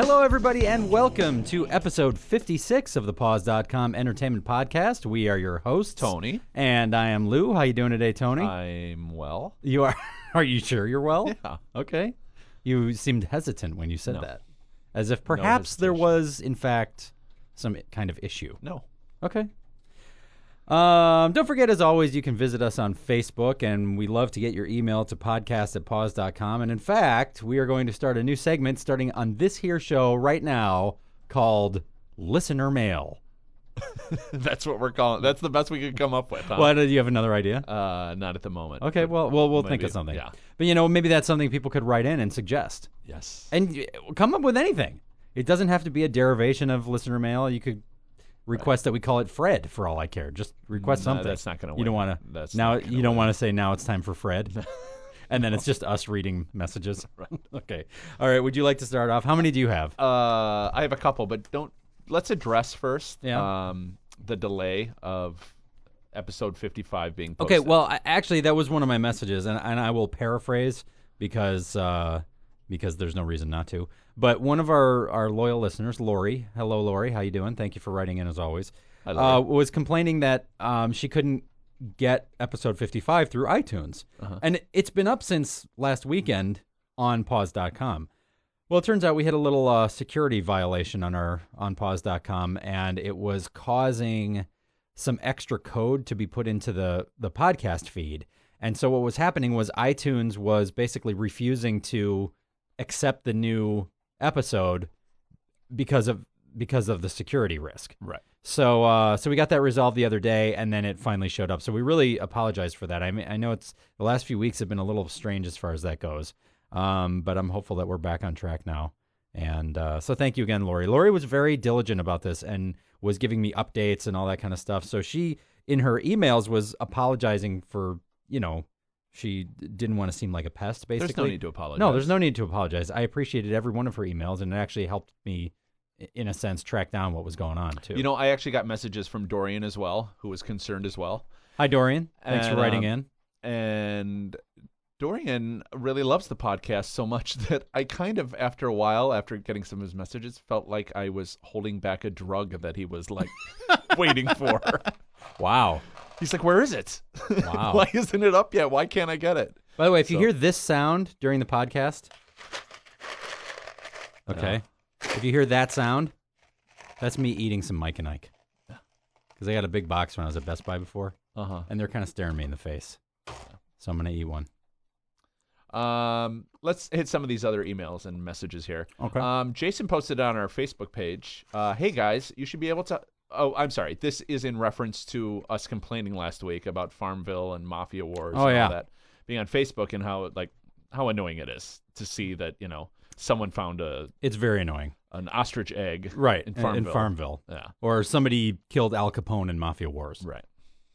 Hello, everybody, and welcome to episode 56 of the Pause.com Entertainment Podcast. We are your hosts, Tony. And I am Lou. How you doing today, Tony? I'm well. You are? Are you sure you're well? Yeah. Okay. You seemed hesitant when you said No. that. As if perhaps there was, in fact, some kind of issue. No. Okay. Don't forget, as always, you can visit us on Facebook, and we love to get your email to podcast@pause.com. And in fact, we are going to start a new segment starting on this here show right now called Listener Mail. That's what we're calling. That's the best we could come up with. Huh? What, do you have another idea? Not at the moment. Okay, well, we'll think maybe, of something. yeah. But, maybe that's something people could write in and suggest. Yes. And come up with anything. It doesn't have to be a derivation of listener mail. You could request that we call it Fred for all I care. Just request something. That's not going to work. You don't want to. Now you don't want to say now it's time for Fred, and then it's just us reading messages. Right. Okay. All right. Would you like to start off? How many do you have? I have a couple, but let's address first. Yeah. The delay of episode 55 being Okay. posted. Well, actually, that was one of my messages, and I will paraphrase because there's no reason not to. But one of our loyal listeners, Lori, hello, Lori, how you doing? Thank you for writing in, as always, was complaining that she couldn't get episode 55 through iTunes. And it's been up since last weekend on Pause.com. Well, it turns out we had a little security violation on Pause.com, and it was causing some extra code to be put into the podcast feed. And so what was happening was iTunes was basically refusing to accept the new episode because of the security risk. Right. So we got that resolved the other day, and then it finally showed up. So we really apologize for that. I mean, I know it's the last few weeks have been a little strange as far as that goes, but I'm hopeful that we're back on track now. And so thank you again, Lori. Lori was very diligent about this and was giving me updates and all that kind of stuff. So she, in her emails, was apologizing for, she didn't want to seem like a pest, basically. There's no need to apologize. No, there's no need to apologize. I appreciated every one of her emails, and it actually helped me, in a sense, track down what was going on, too. I actually got messages from Dorian as well, who was concerned as well. Hi, Dorian. Thanks for writing in. And Dorian really loves the podcast so much that I kind of, after a while, after getting some of his messages, felt like I was holding back a drug that he was, waiting for. Wow. He's like, where is it? Wow. Why isn't it up yet? Why can't I get it? By the way, if you hear this sound during the podcast, okay, if you hear that sound, that's me eating some Mike and Ike. Because I got a big box when I was at Best Buy before, and they're kind of staring me in the face. So I'm going to eat one. Let's hit some of these other emails and messages here. Okay. Jason posted on our Facebook page, hey guys, you should be able to... Oh, I'm sorry. This is in reference to us complaining last week about Farmville and Mafia Wars and all that being on Facebook, and how annoying it is to see that, someone found it's very annoying. An ostrich egg in Farmville. Farmville. Yeah. Or somebody killed Al Capone in Mafia Wars. Right.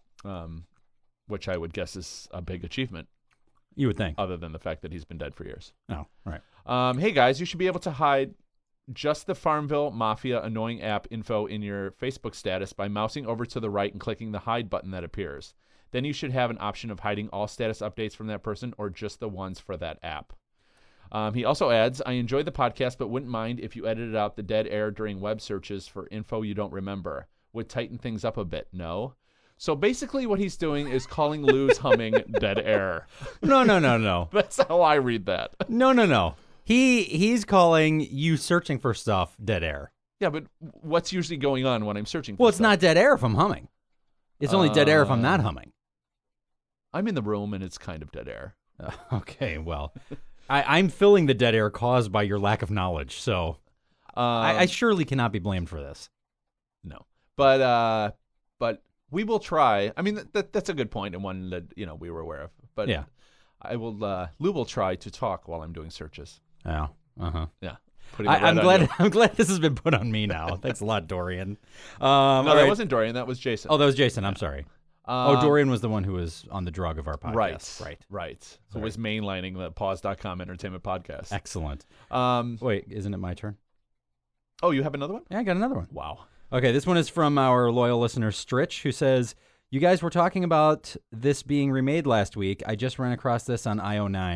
Which I would guess is a big achievement. You would think. Other than the fact that he's been dead for years. Oh, right. Hey guys, you should be able to hide just the Farmville Mafia annoying app info in your Facebook status by mousing over to the right and clicking the hide button that appears. Then you should have an option of hiding all status updates from that person or just the ones for that app. He also adds, I enjoyed the podcast, but wouldn't mind if you edited out the dead air during web searches for info you don't remember. Would tighten things up a bit, no? So basically what he's doing is calling Lou's humming dead air. No. That's how I read that. No. He's calling you searching for stuff dead air. Yeah, but what's usually going on when I'm searching for Well, it's stuff? not dead air if I'm humming. It's only dead air if I'm not humming. I'm in the room and it's kind of dead air. Okay, well, I'm filling the dead air caused by your lack of knowledge, so I surely cannot be blamed for this. No. But we will try. I mean, that's a good point and one that, we were aware of. But yeah. Lou will try to talk while I'm doing searches. Oh, Yeah. I'm glad this has been put on me now. Thanks a lot, Dorian. No, that wasn't Dorian. That was Jason. Oh, that was Jason. I'm sorry. Dorian was the one who was on the drug of our podcast. Right. Who was mainlining the Pause.com Entertainment Podcast. Excellent. Wait, isn't it my turn? Oh, you have another one? Yeah, I got another one. Wow. Okay, this one is from our loyal listener, Stritch, who says, you guys were talking about this being remade last week. I just ran across this on IO9.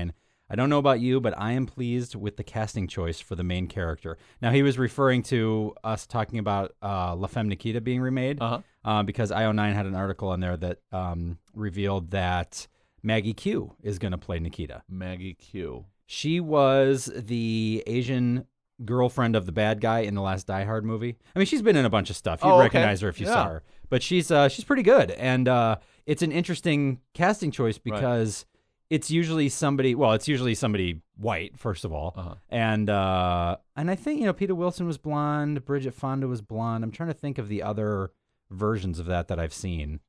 I don't know about you, but I am pleased with the casting choice for the main character. Now, he was referring to us talking about La Femme Nikita being remade because IO9 had an article on there that revealed that Maggie Q is going to play Nikita. Maggie Q. She was the Asian girlfriend of the bad guy in the last Die Hard movie. I mean, she's been in a bunch of stuff. You'd recognize her if you saw her. But she's pretty good. And it's an interesting casting choice because it's usually somebody white, first of all. And I think, Peter Wilson was blonde, Bridget Fonda was blonde. I'm trying to think of the other versions of that I've seen.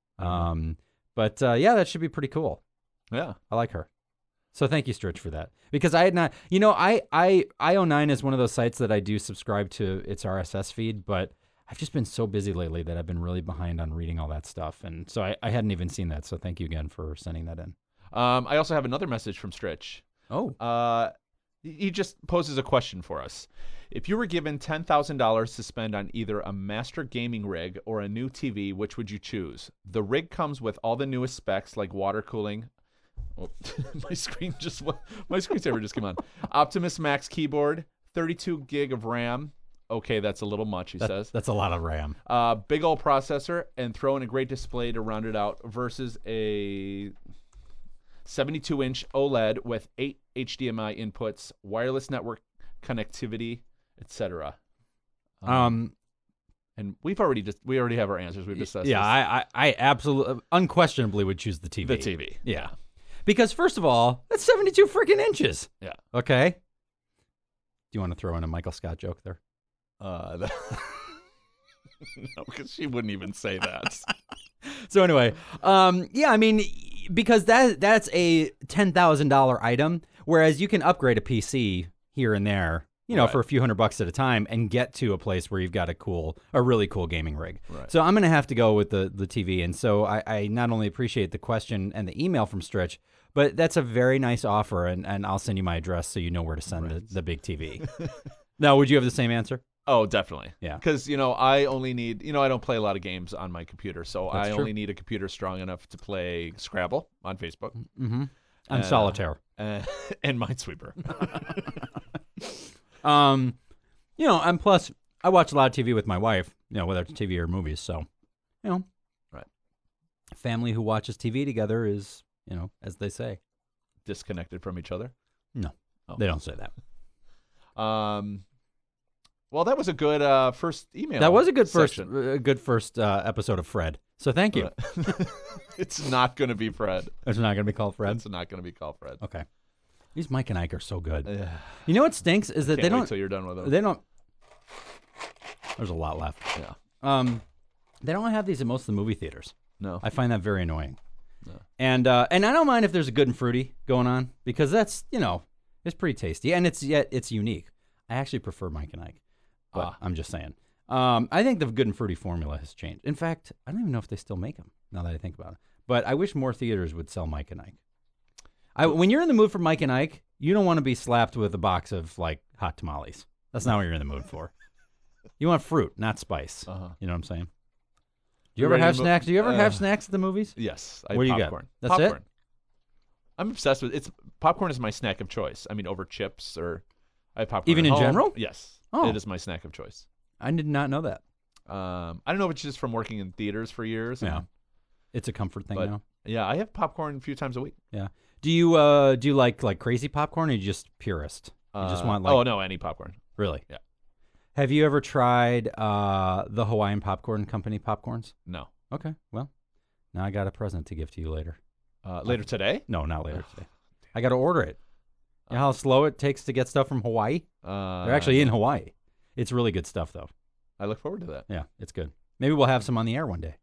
But that should be pretty cool. Yeah. I like her. So thank you, Stritch, for that. Because I had not, IO9 is one of those sites that I do subscribe to its RSS feed, but I've just been so busy lately that I've been really behind on reading all that stuff. And so I hadn't even seen that. So thank you again for sending that in. I also have another message from Stritch. Oh. He just poses a question for us. If you were given $10,000 to spend on either a master gaming rig or a new TV, which would you choose? The rig comes with all the newest specs like water cooling. Oh, my screensaver just came on. Optimus Max keyboard, 32 gig of RAM. Okay, that's a little much, he says. That's a lot of RAM. Big old processor, and throw in a great display to round it out versus a 72-inch OLED with 8 HDMI inputs, wireless network connectivity, etc. And we already have our answers. We've discussed this. I absolutely, unquestionably would choose the TV. The TV. Yeah. Because first of all, that's 72 freaking inches. Yeah. Okay. Do you want to throw in a Michael Scott joke there? No, because she wouldn't even say that. So anyway, I mean, because that's a $10,000 item, whereas you can upgrade a PC here and there, for a few $100 at a time and get to a place where you've got a really cool gaming rig. Right. So I'm going to have to go with the TV. And so I not only appreciate the question and the email from Stretch, but that's a very nice offer. And I'll send you my address so you know where to send the big TV. Now, would you have the same answer? Oh, definitely. Yeah. Because, I only need, I don't play a lot of games on my computer, so That's true. only need a computer strong enough to play Scrabble on Facebook. Mm-hmm. And Solitaire. And Minesweeper. And plus, I watch a lot of TV with my wife, whether it's TV or movies, so, Right. Family who watches TV together is, as they say. Disconnected from each other? No, they don't say that. Well, that was a good first email. That was a good section. first episode of Fred. So thank you. It's not going to be Fred. It's not going to be called Fred? It's not going to be called Fred. Okay. These Mike and Ike are so good. You know what stinks is that they don't. Wait till you're done with them. They don't. There's a lot left. Yeah. They don't have these at most of the movie theaters. No. I find that very annoying. No. And I don't mind if there's a good and fruity going on because that's it's pretty tasty and it's unique. I actually prefer Mike and Ike, but I'm just saying. I think the good and fruity formula has changed. In fact, I don't even know if they still make them now that I think about it. But I wish more theaters would sell Mike and Ike. When you're in the mood for Mike and Ike, you don't want to be slapped with a box of hot tamales. That's not what you're in the mood for. You want fruit, not spice. You know what I'm saying? Do you ever have snacks? Do you ever have snacks at the movies? Yes. What do you popcorn. got? That's popcorn. it? I'm obsessed with popcorn is my snack of choice. I mean, over chips or I have popcorn. Even at in home. general? Yes. Oh. It is my snack of choice. I did not know that. I don't know if it's just from working in theaters for years. Yeah. It's a comfort thing now. Yeah, I have popcorn a few times a week. Yeah. Do you like crazy popcorn or are you just purist? You just want oh no, any popcorn. Really? Yeah. Have you ever tried the Hawaiian Popcorn Company popcorns? No. Okay. Well, now I got a present to give to you later. Later today? No, not later today. I got to order it. You know how slow it takes to get stuff from Hawaii? They're actually in Hawaii. It's really good stuff, though. I look forward to that. Yeah, it's good. Maybe we'll have some on the air one day.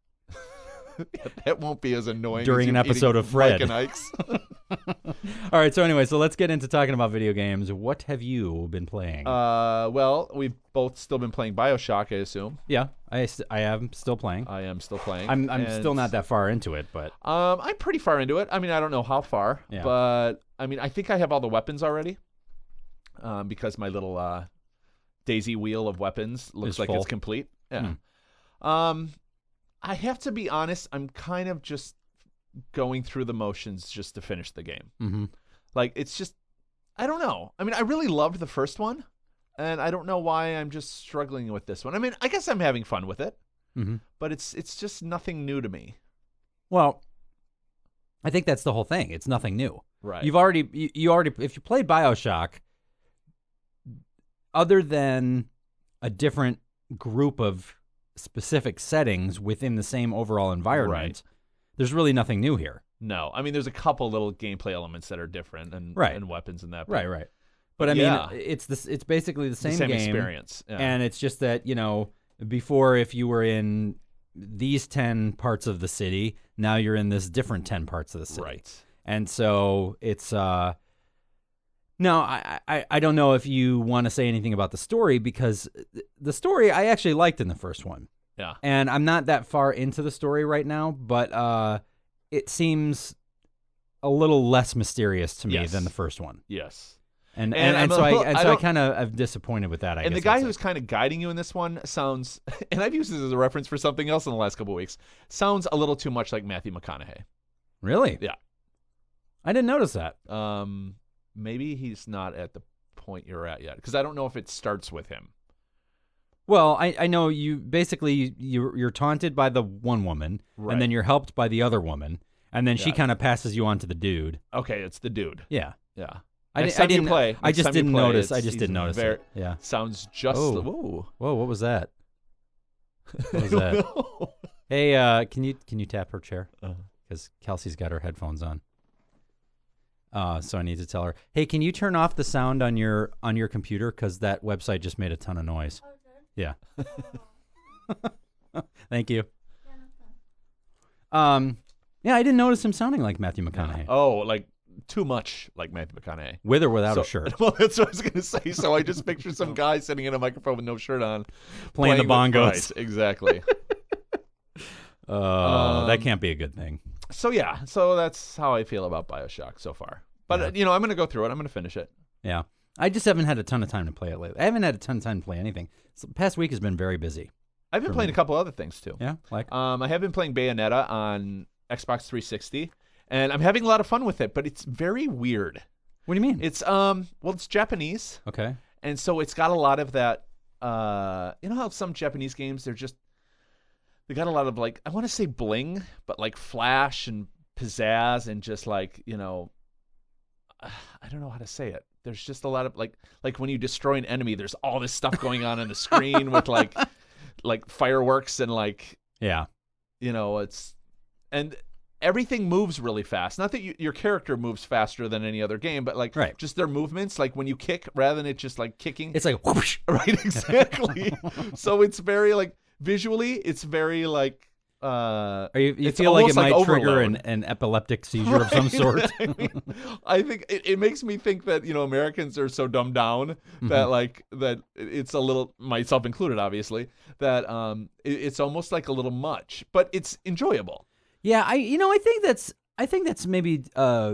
That won't be as annoying during as an episode of Fred. Mike and Ike's. All right, so anyway, let's get into talking about video games. What have you been playing? Well, we've both still been playing BioShock, I assume. Yeah, I am still playing. I am still playing. I'm still not that far into it, but I'm pretty far into it. I mean, I don't know how far, but I mean, I think I have all the weapons already. Because my little daisy wheel of weapons looks like it's complete. Yeah. I have to be honest, I'm kind of just going through the motions just to finish the game. Mm-hmm. Like, it's just, I don't know. I mean, I really loved the first one, and I don't know why I'm just struggling with this one. I mean, I guess I'm having fun with it, but it's just nothing new to me. Well, I think that's the whole thing. It's nothing new. Right. You already, if you played BioShock, other than a different group of specific settings within the same overall environment, there's really nothing new here. No, I mean, there's a couple little gameplay elements that are different, and weapons and that. But, Right. But I mean, it's basically the same game experience, and it's just that before, if you were in these 10 parts of the city, now you're in this different 10 parts of the city. Right. And so it's no, I don't know if you want to say anything about the story, because the story I actually liked in the first one. Yeah. And I'm not that far into the story right now, but it seems a little less mysterious to me than the first one. Yes. And so I kind of am disappointed with that, I guess. And the guy who's kind of guiding you in this one sounds, and I've used this as a reference for something else in the last couple of weeks, sounds a little too much like Matthew McConaughey. Really? Yeah. I didn't notice that. Maybe he's not at the point you're at yet, because I don't know if it starts with him. Well, I know you're taunted by the one woman, and then you're helped by the other woman, and then she kind of passes you on to the dude. Okay, it's the dude. Yeah. Yeah. I just didn't notice. I just didn't notice it. Yeah. Sounds just. Whoa, what was that? What was that? Hey, can you tap her chair? Because Kelsey's got her headphones on. So I need to tell her, hey, can you turn off the sound on your computer, because that website just made a ton of noise. Okay. Yeah. Thank you. Yeah, I didn't notice him sounding like Matthew McConaughey. Oh, like too much like Matthew McConaughey. With or without a shirt. Well, that's what I was going to say. So I just picture some guy sitting in a microphone with no shirt on. Playing the bongos. Right, exactly. That can't be a good thing. So that's how I feel about BioShock so far. But, I'm going to go through it. I'm going to finish it. Yeah. I just haven't had a ton of time to play it lately. I haven't had a ton of time to play anything. So the past week has been very busy. I've been playing a couple other things, too. Yeah? Like? I have been playing Bayonetta on Xbox 360, and I'm having a lot of fun with it, but it's very weird. What do you mean? It's, it's Japanese. Okay. And so it's got a lot of that, you know how some Japanese games, they got a lot of, like, I want to say bling, but like flash and pizzazz and just like, I don't know how to say it. There's just a lot of like when you destroy an enemy, there's all this stuff going on the screen with like fireworks and like, it's, and everything moves really fast. Not that your character moves faster than any other game, but like just their movements, like when you kick, rather than it just like kicking, it's like whoosh. Right, exactly. So it's very like visually, it's very like. You feel like it might trigger an epileptic seizure of some sort? I think it makes me think that Americans are so dumbed down that that it's a little, myself included, obviously, that it's almost like a little much, but it's enjoyable. Yeah, I think that's maybe a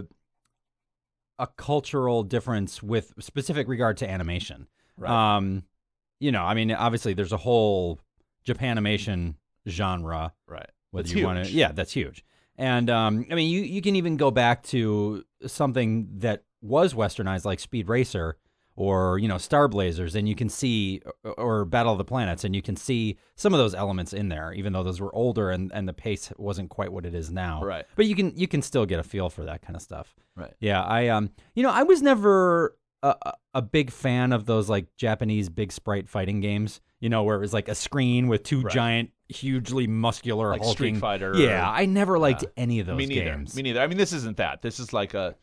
cultural difference with specific regard to animation. Right. I mean, obviously there's a whole Japanimation genre, right? Whether you want to, that's huge. And I mean, you can even go back to something that was westernized, like Speed Racer or Star Blazers, and you can see, or Battle of the Planets, and you can see some of those elements in there, even though those were older and the pace wasn't quite what it is now. Right. But you can still get a feel for that kind of stuff. Right. Yeah. I was never a big fan of those like Japanese big sprite fighting games, where it was like a screen with two giant, hugely muscular, like hulking. Street Fighter. Yeah, I never liked any of those games. Me neither. I mean, this isn't that. This is like a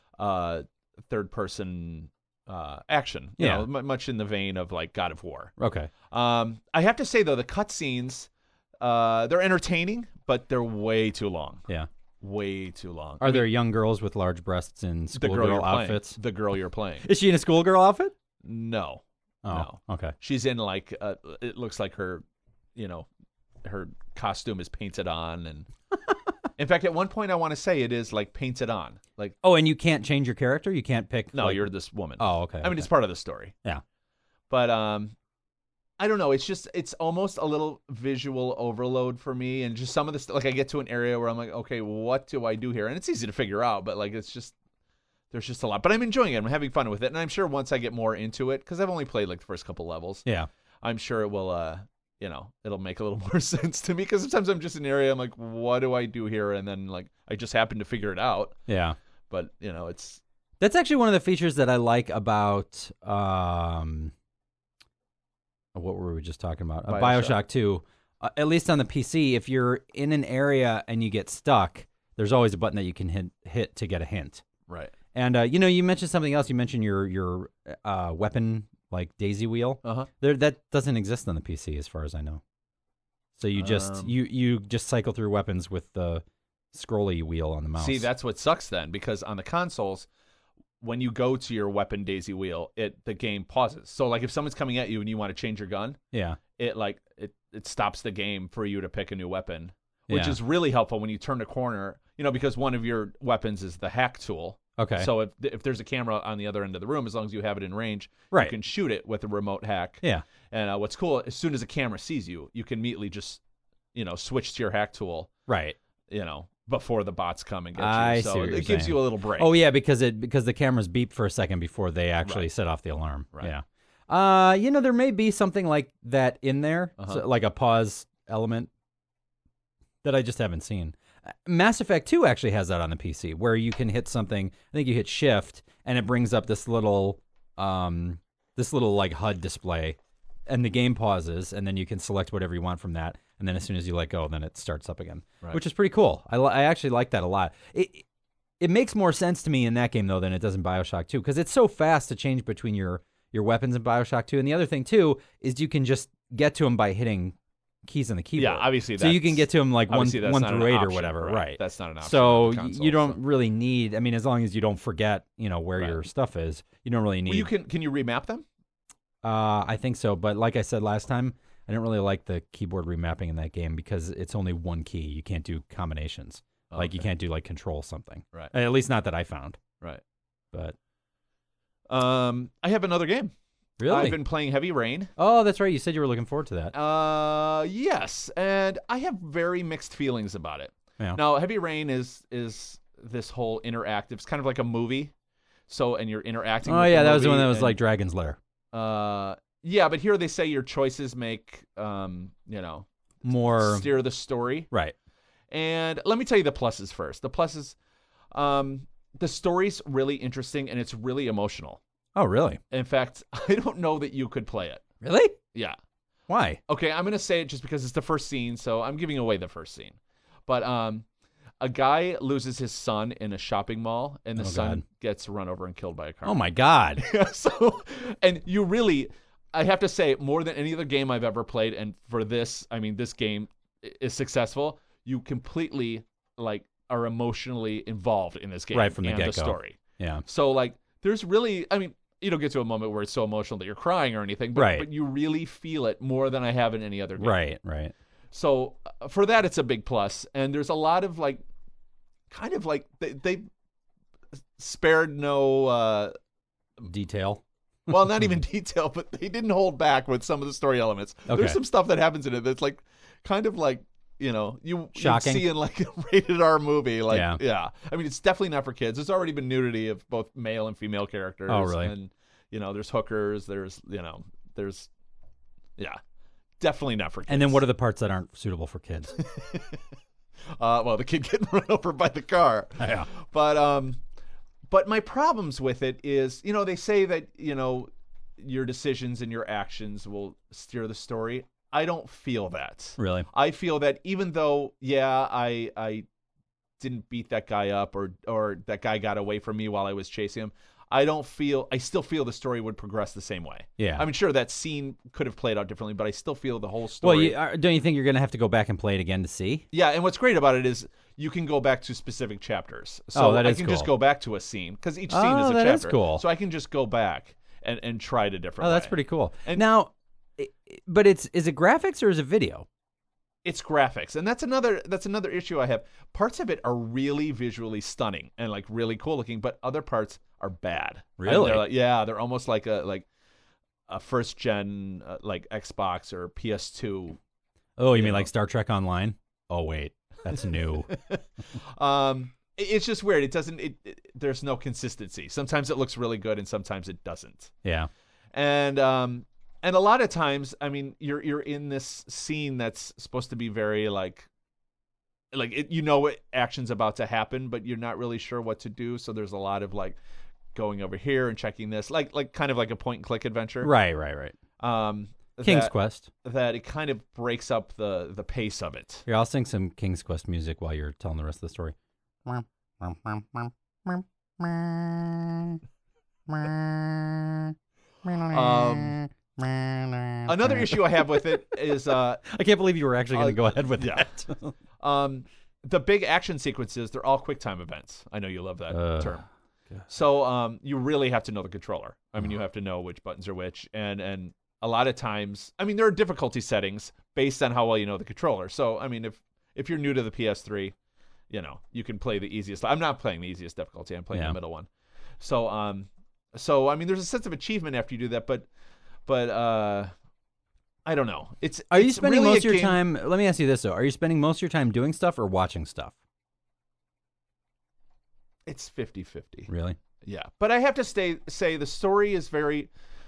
third-person action. You know, much in the vein of like God of War. Okay. I have to say though, the cutscenes, they're entertaining, but they're way too long. Yeah. Way too long. Are there young girls with large breasts in schoolgirl outfits? The girl you're playing. Is she in a schoolgirl outfit? No. Oh, no. Okay. She's in like it looks like her, her costume is painted on, and in fact, at one point I want to say it is like painted on, like. Oh, and you can't change your character. You can't pick. No, you're this woman. Oh, okay. I mean, it's part of the story. Yeah. But I don't know. It's almost a little visual overload for me, and just some of this, like I get to an area where I'm like, okay, what do I do here? And it's easy to figure out, but like it's just there's just a lot. But I'm enjoying it. I'm having fun with it, and I'm sure once I get more into it, because I've only played like the first couple levels. Yeah. I'm sure it will. It'll make a little more sense to me, because sometimes I'm just in an area, I'm like, what do I do here? And then like I just happen to figure it out. Yeah. But it's That's actually one of the features that I like about what were we just talking about? BioShock 2. At least on the PC, if you're in an area and you get stuck, there's always a button that you can hit to get a hint. right. And you mentioned something else. You mentioned your weapon like daisy wheel. That doesn't exist on the PC as far as I know. So you just you just cycle through weapons with the scrolly wheel on the mouse. See, that's what sucks then, because on the consoles, when you go to your weapon daisy wheel, the game pauses. So like if someone's coming at you and you want to change your gun, yeah, it stops the game for you to pick a new weapon, which is really helpful when you turn a corner, because one of your weapons is the hack tool. Okay. So if there's a camera on the other end of the room, as long as you have it in range, right, you can shoot it with a remote hack. Yeah. And what's cool, as soon as a camera sees you, you can immediately just, switch to your hack tool. Right. Before the bots come and get you. I So see what you're it gives saying. you a little break. Oh yeah, because the cameras beep for a second before they actually set off the alarm. Right. Yeah. There may be something like that in there, so, like a pause element that I just haven't seen. Mass Effect 2 actually has that on the PC, where you can hit something. I think you hit Shift, and it brings up this little like HUD display, and the game pauses, and then you can select whatever you want from that. And then as soon as you let go, then it starts up again, which is pretty cool. I actually like that a lot. It makes more sense to me in that game, though, than it does in BioShock 2, because it's so fast to change between your weapons in BioShock 2. And the other thing, too, is you can just get to them by hitting keys on the keyboard. Yeah, obviously. So you can get to them like 1 through 8 or whatever, right? That's not an option. So you don't really need, as long as you don't forget, where your stuff is, you don't really need. Well, can you remap them? I think so. But like I said last time, I didn't really like the keyboard remapping in that game because it's only one key. You can't do combinations. Like you can't do like control something. Right. At least not that I found. Right. But I have another game. Really? I've been playing Heavy Rain. Oh, that's right. You said you were looking forward to that. Yes, and I have very mixed feelings about it. Yeah. Now, Heavy Rain is this whole interactive. It's kind of like a movie. So, and you're interacting. Oh with yeah, the that was the one movie that was and, like Dragon's Lair. Yeah, but here they say your choices make, more steer the story. Right. And let me tell you the pluses first. The pluses, the story's really interesting and it's really emotional. Oh, really? In fact, I don't know that you could play it. Really? Yeah. Why? Okay, I'm going to say it just because it's the first scene, so I'm giving away the first scene. But a guy loses his son in a shopping mall, and the son gets run over and killed by a car. Oh, my God. So, and you really, I have to say, more than any other game I've ever played, and for this, this game is successful, you completely, are emotionally involved in this game. Right from the get-go. The story. Yeah. So, there's really, you don't get to a moment where it's so emotional that you're crying or anything, but you really feel it more than I have in any other game. Right. So for that, it's a big plus. And there's a lot of they spared no detail. Well, not even detail, but they didn't hold back with some of the story elements. Okay. There's some stuff that happens in it that's you shocking. See in a rated R movie. Yeah. It's definitely not for kids. There's already been nudity of both male and female characters. Oh, really? And there's hookers. There's definitely not for kids. And then what are the parts that aren't suitable for kids? Well, the kid getting run over by the car. Yeah. But my problems with it is, they say that, your decisions and your actions will steer the story. I don't feel that. Really? I feel that even though, I didn't beat that guy up or that guy got away from me while I was chasing him, I still feel the story would progress the same way. Yeah. Sure, that scene could have played out differently, but I still feel the whole story. Well, don't you think you're going to have to go back and play it again to see? Yeah, and what's great about it is you can go back to specific chapters. So that is I can cool. just go back to a scene because each scene is a that chapter. is cool. So I can just go back and try it a different way. Oh, that's pretty cool. And now, but is it graphics or is it video? It's graphics, and that's another issue I have. Parts of it are really visually stunning and really cool looking, but other parts are bad. Really? They're almost like a first gen Xbox or PS2. Oh, you mean like Star Trek Online? Oh wait, that's new. it's just weird. It doesn't. There's no consistency. Sometimes it looks really good, and sometimes it doesn't. Yeah. And a lot of times, I mean, you're in this scene that's supposed to be very like what action's about to happen, but you're not really sure what to do. So there's a lot of like going over here and checking this, like kind of like a point and click adventure. Right. King's Quest. That it kind of breaks up the pace of it. Here, I'll sing some King's Quest music while you're telling the rest of the story. Another issue I have with it is I can't believe you were actually going to go ahead with that. The big action sequences, they're all QuickTime events. I know you love that term. God. So you really have to know the controller. I mean, you have to know which buttons are which, and a lot of times, I mean, there are difficulty settings based on how well you know the controller. So I mean, if you're new to the PS3, you can play the easiest. I'm not playing the easiest difficulty. I'm playing the middle one. So I mean, there's a sense of achievement after you do that, but I don't know. Are you spending most of your time? Let me ask you this though: are you spending most of your time doing stuff or watching stuff? It's 50-50. Really? Yeah, but I have to say the story is very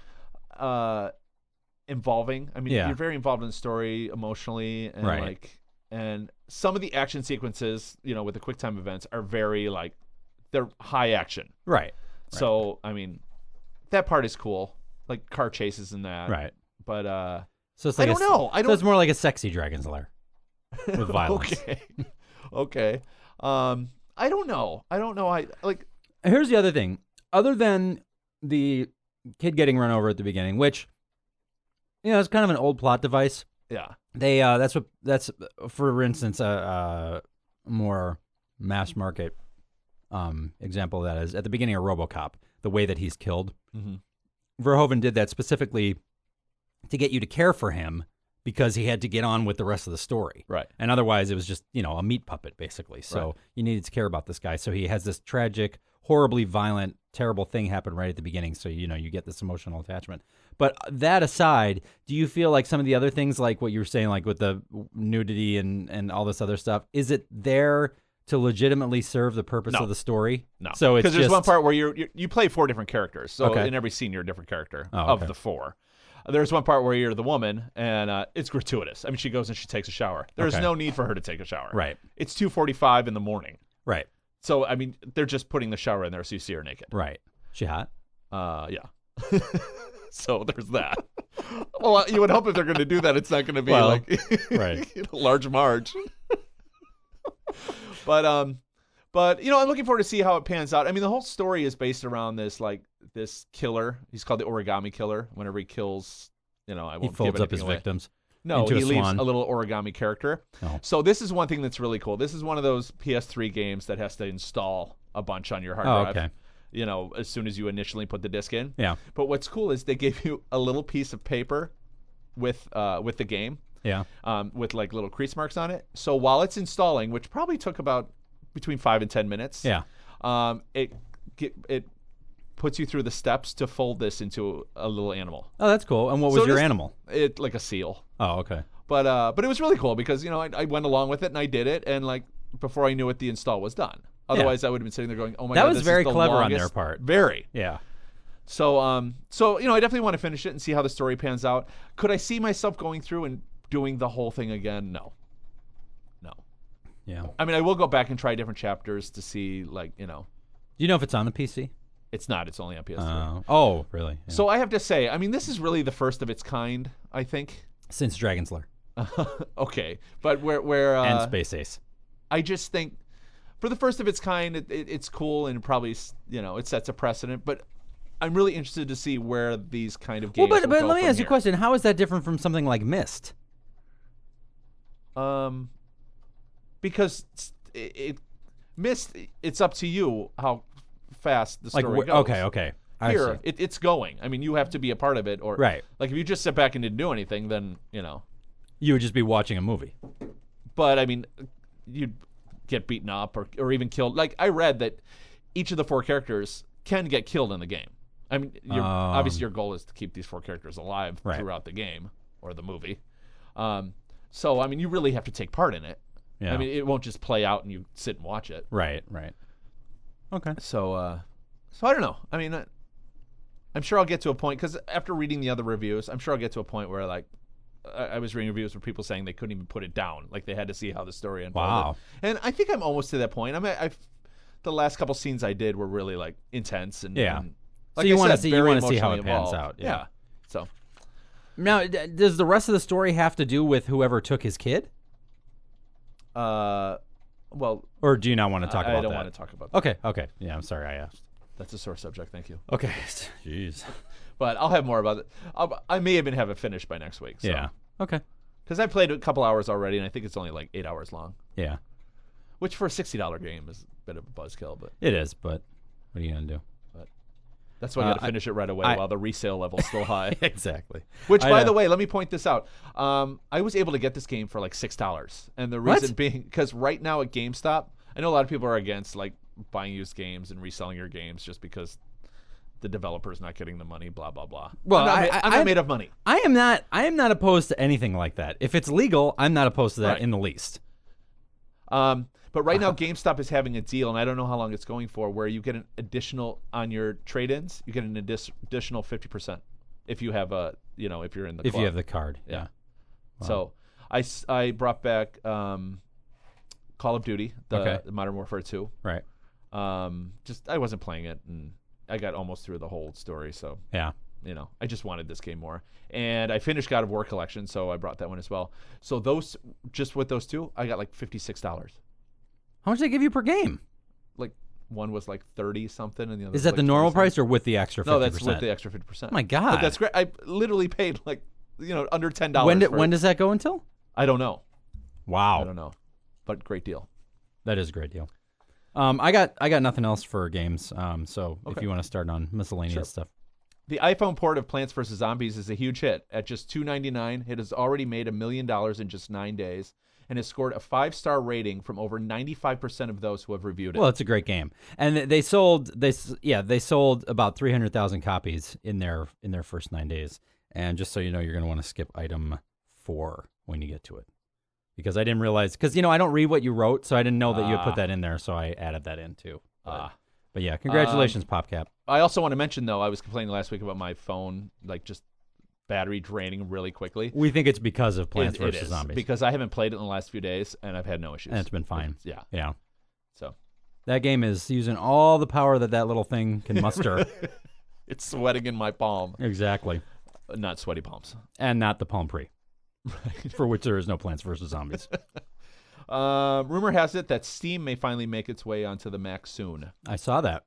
involving. I mean, you're very involved in the story emotionally, and and some of the action sequences, with the QuickTime events, are very they're high action. Right. So I mean, that part is cool, like car chases and that. Right. But so it's like I don't know. So it's more like a sexy Dragon's Lair with violence. Okay. I don't know. Here's the other thing. Other than the kid getting run over at the beginning, which it's kind of an old plot device. Yeah. They that's for instance a more mass market example of that is at the beginning of RoboCop, the way that he's killed. Mm-hmm. Verhoeven did that specifically to get you to care for him because he had to get on with the rest of the story. Right. And otherwise it was just, a meat puppet basically. So you needed to care about this guy. So he has this tragic, horribly violent, terrible thing happen right at the beginning. So, you get this emotional attachment. But that aside, do you feel like some of the other things, like what you were saying, like with the nudity and all this other stuff, is it there to legitimately serve the purpose of the story? No. So it's because there's one part where you play 4 different characters. So in every scene, you're a different character of the 4. There's one part where you're the woman, and it's gratuitous. I mean, she goes and she takes a shower. There's no need for her to take a shower. Right. It's 2:45 in the morning. Right. So, I mean, they're just putting the shower in there so you see her naked. Right. She hot? Yeah. So there's that. Well, you would hope if they're going to do that, it's not going to be large Marge. But I'm looking forward to see how it pans out. I mean, the whole story is based around this killer. He's called the Origami Killer. Whenever he kills, I won't he folds up his victims. No, he leaves swan. a little origami character. Oh. So this is one thing that's really cool. This is one of those PS3 games that has to install a bunch on your hard drive. Okay. As soon as you initially put the disc in. Yeah. But what's cool is they gave you a little piece of paper with the game. Yeah. With like little crease marks on it. So while it's installing, which probably took about between 5 and 10 minutes. Yeah. It puts you through the steps to fold this into a little animal. Oh, that's cool. And what was your animal? It like a seal. Oh, okay. But it was really cool because I went along with it and I did it, and like before I knew it, the install was done. Otherwise, I would have been sitting there going, "Oh my god, that was this very is the clever longest." on their part. Very. Yeah. So I definitely want to finish it and see how the story pans out. Could I see myself going through and doing the whole thing again? No. Yeah. I mean, I will go back and try different chapters to see, Do you know if it's on the PC? It's not. It's only on PS3. Oh, really? Yeah. So I have to say, I mean, this is really the first of its kind, I think. Since Dragon's Lair. Okay, but where and Space Ace. I just think for the first of its kind, it's cool and probably it sets a precedent. But I'm really interested to see where these kind of games. Well, but go let me from ask you here. a question. How is that different from something like Myst? Because Myst, it's up to you how fast the story goes. Okay. I Here, see. it's going. I mean, you have to be a part of it, or Right. Like if you just sit back and didn't do anything, then You would just be watching a movie. But I mean, you'd get beaten up or even killed. Like I read that each of the 4 characters can get killed in the game. I mean, obviously your goal is to keep these 4 characters alive throughout the game or the movie. So I mean, you really have to take part in it. Yeah. I mean, it won't just play out and you sit and watch it. Right. Okay. So I don't know. I mean, I'm sure I'll get to a point, because after reading the other reviews, I'm sure I'll get to a point where, like, I was reading reviews where people saying they couldn't even put it down. Like, they had to see how the story unfolded. Wow. And I think I'm almost to that point. I mean, the last couple scenes I did were really, like, intense. And, Yeah. and, So like you I want to said, see very how it emotionally pans involved. out. Yeah. So, Now, does the rest of the story have to do with whoever took his kid? well, Or do you not want to talk about that? I don't want to talk about that. Okay. Yeah, I'm sorry I asked. That's a sore subject. Thank you. Okay. Jeez. But I'll have more about it. I may even have it finished by next week. So. Yeah. Okay. Because I played a couple hours already, and I think it's only like 8 hours long. Yeah. Which for a $60 game is a bit of a buzzkill, but It is, but what are you going to do? that's why you got to finish it right away while the resale level's still high. Exactly. Which, by the way, let me point this out. I was able to get this game for like $6, and the reason being because right now at GameStop, I know a lot of people are against like buying used games and reselling your games just because the developer's not getting the money. Blah blah blah. Well, I'm not made of money. I am not opposed to anything like that. If it's legal, I'm not opposed to that in the least. But right now, GameStop is having a deal, and I don't know how long it's going for, where you get an additional on your trade-ins. You get an additional 50% if you have if you're in the club. If you have the card, yeah. Wow. So I brought back Call of Duty, the Modern Warfare 2. Right. Just I wasn't playing it, and I got almost through the whole story. So yeah. I just wanted this game more. And I finished God of War Collection, so I brought that one as well. So just with those two, I got like $56. How much do they give you per game? Like one was like 30 something, and the other is that was the like normal 27. price or with the extra 50%? No, that's with the extra 50%. Oh my God. But that's great. I literally paid like under $10. When does that go until? I don't know. Wow. I don't know, but great deal. That is a great deal. I got nothing else for games. So if you want to start on miscellaneous stuff. The iPhone port of Plants vs. Zombies is a huge hit. At just $2.99, it has already made $1 million in just 9 days and has scored a 5-star rating from over 95% of those who have reviewed it. Well, it's a great game, and they sold about 300,000 copies in their first 9 days. And just so you know, you're going to want to skip item 4 when you get to it, because I didn't realize I don't read what you wrote, so I didn't know that you had put that in there, so I added that in too. But yeah, congratulations, PopCap. I also want to mention, though, I was complaining last week about my phone, like just battery draining really quickly. We think it's because of Plants vs. Zombies. Because I haven't played it in the last few days, and I've had no issues. And it's been fine. Yeah. So that game is using all the power that little thing can muster. It's sweating in my palm. Exactly. Not sweaty palms. And not the Palm Pre, for which there is no Plants vs. Zombies. Rumor has it that Steam may finally make its way onto the Mac soon. I saw that.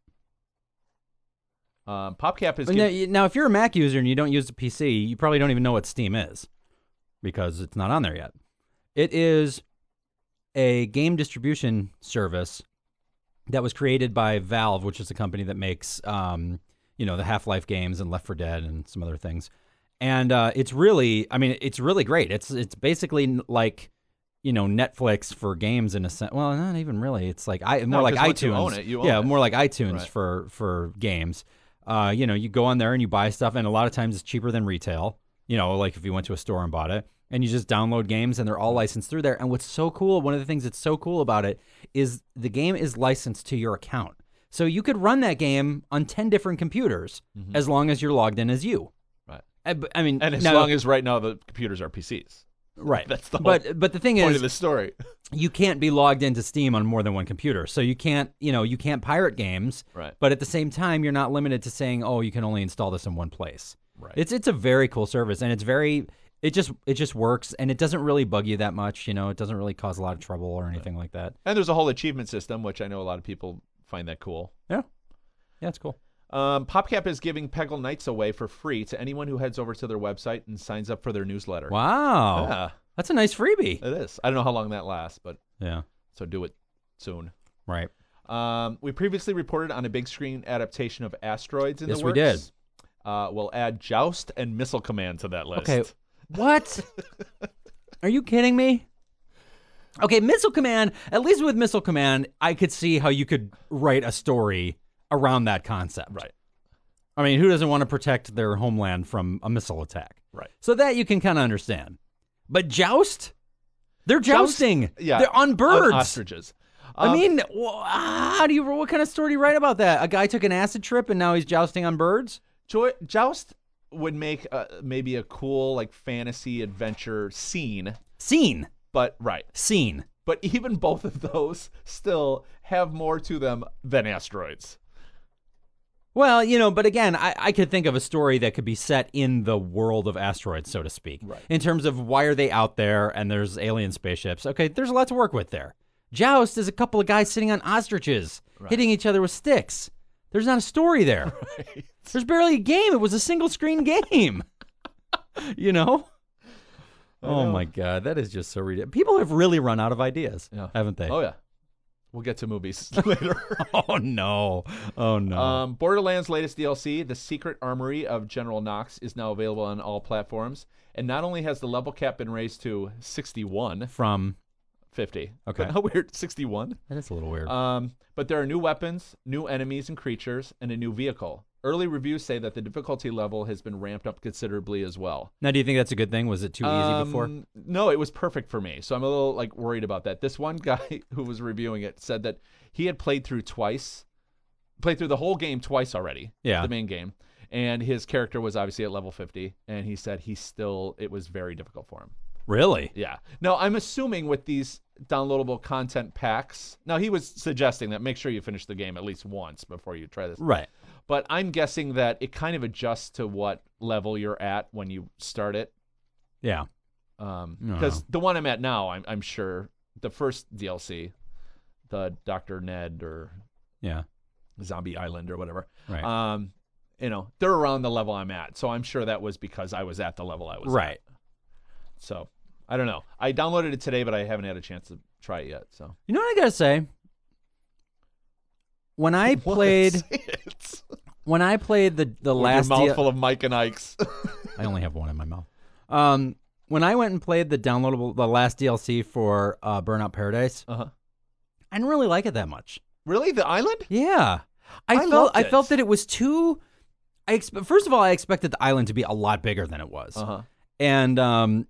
PopCap is... Now, if you're a Mac user and you don't use a PC, you probably don't even know what Steam is, because it's not on there yet. It is a game distribution service that was created by Valve, which is a company that makes, the Half-Life games and Left 4 Dead and some other things. And it's really great. It's basically like... Netflix for games in a sense. Well, not even really. It's like more like iTunes. You own it, you own it. More like iTunes Right. for games. You go on there and you buy stuff, and a lot of times it's cheaper than retail. Like if you went to a store and bought it, and you just download games, and they're all licensed through there. And what's so cool, one of the things that's so cool about it is the game is licensed to your account. So you could run that game on 10 different computers as long as you're logged in as you. Right. And as long as right now the computers are PCs. Right. That's the whole but the thing point is, of the story. You can't be logged into Steam on more than one computer. So you can't pirate games. Right. But at the same time, you're not limited to saying, oh, you can only install this in one place. Right. It's a very cool service, and it just works, and it doesn't really bug you that much. It doesn't really cause a lot of trouble or anything like that. And there's a whole achievement system, which I know a lot of people find that cool. Yeah. Yeah, it's cool. PopCap is giving Peggle Nights away for free to anyone who heads over to their website and signs up for their newsletter. Wow. Yeah. That's a nice freebie. It is. I don't know how long that lasts, but yeah. So do it soon. Right. We previously reported on a big screen adaptation of Asteroids in the works. Yes, we did. We'll add Joust and Missile Command to that list. Okay. What? Are you kidding me? Okay, Missile Command, at least with Missile Command, I could see how you could write a story around that concept. Right. I mean, who doesn't want to protect their homeland from a missile attack? Right. So that you can kind of understand. But Joust? They're jousting. Yeah. They're on birds. On ostriches. I mean, what kind of story do you write about that? A guy took an acid trip and now he's jousting on birds? Joust would make maybe a cool like fantasy adventure scene. Scene. But right. Scene. But even both of those still have more to them than asteroids. Well, but again, I could think of a story that could be set in the world of asteroids, so to speak. Right. In terms of why are they out there and there's alien spaceships. Okay, there's a lot to work with there. Joust is a couple of guys sitting on ostriches, hitting each other with sticks. There's not a story there. Right. There's barely a game. It was a single screen game. Oh my God, that is just so ridiculous. People have really run out of ideas, haven't they? Oh yeah. We'll get to movies later. Oh no. Borderlands' latest DLC, The Secret Armory of General Knox, is now available on all platforms. And not only has the level cap been raised to 61 from 50. Okay. But how weird, 61? That is a little weird. But there are new weapons, new enemies and creatures, and a new vehicle. Early reviews say that the difficulty level has been ramped up considerably as well. Now, do you think that's a good thing? Was it too easy before? No, it was perfect for me. So I'm a little worried about that. This one guy who was reviewing it said that he had played through the whole game twice already. Yeah. The main game. And his character was obviously at level 50. And he said it was very difficult for him. Really? Yeah. Now, I'm assuming with these downloadable content packs, now he was suggesting that make sure you finish the game at least once before you try this. Right. But I'm guessing that it kind of adjusts to what level you're at when you start it. Yeah. Because the one I'm at now, I'm sure the first DLC, the Dr. Ned or Zombie Island or whatever, right. They're around the level I'm at. So I'm sure that was because I was at the level I was at. So I don't know. I downloaded it today, but I haven't had a chance to try it yet. So you know what I gotta say? When I played the last your mouthful of Mike and Ike's. I only have one in my mouth. When I went and played the last DLC for Burnout Paradise, I didn't really like it that much. Really, the island? Yeah, I felt that it was too. First of all, I expected the island to be a lot bigger than it was, and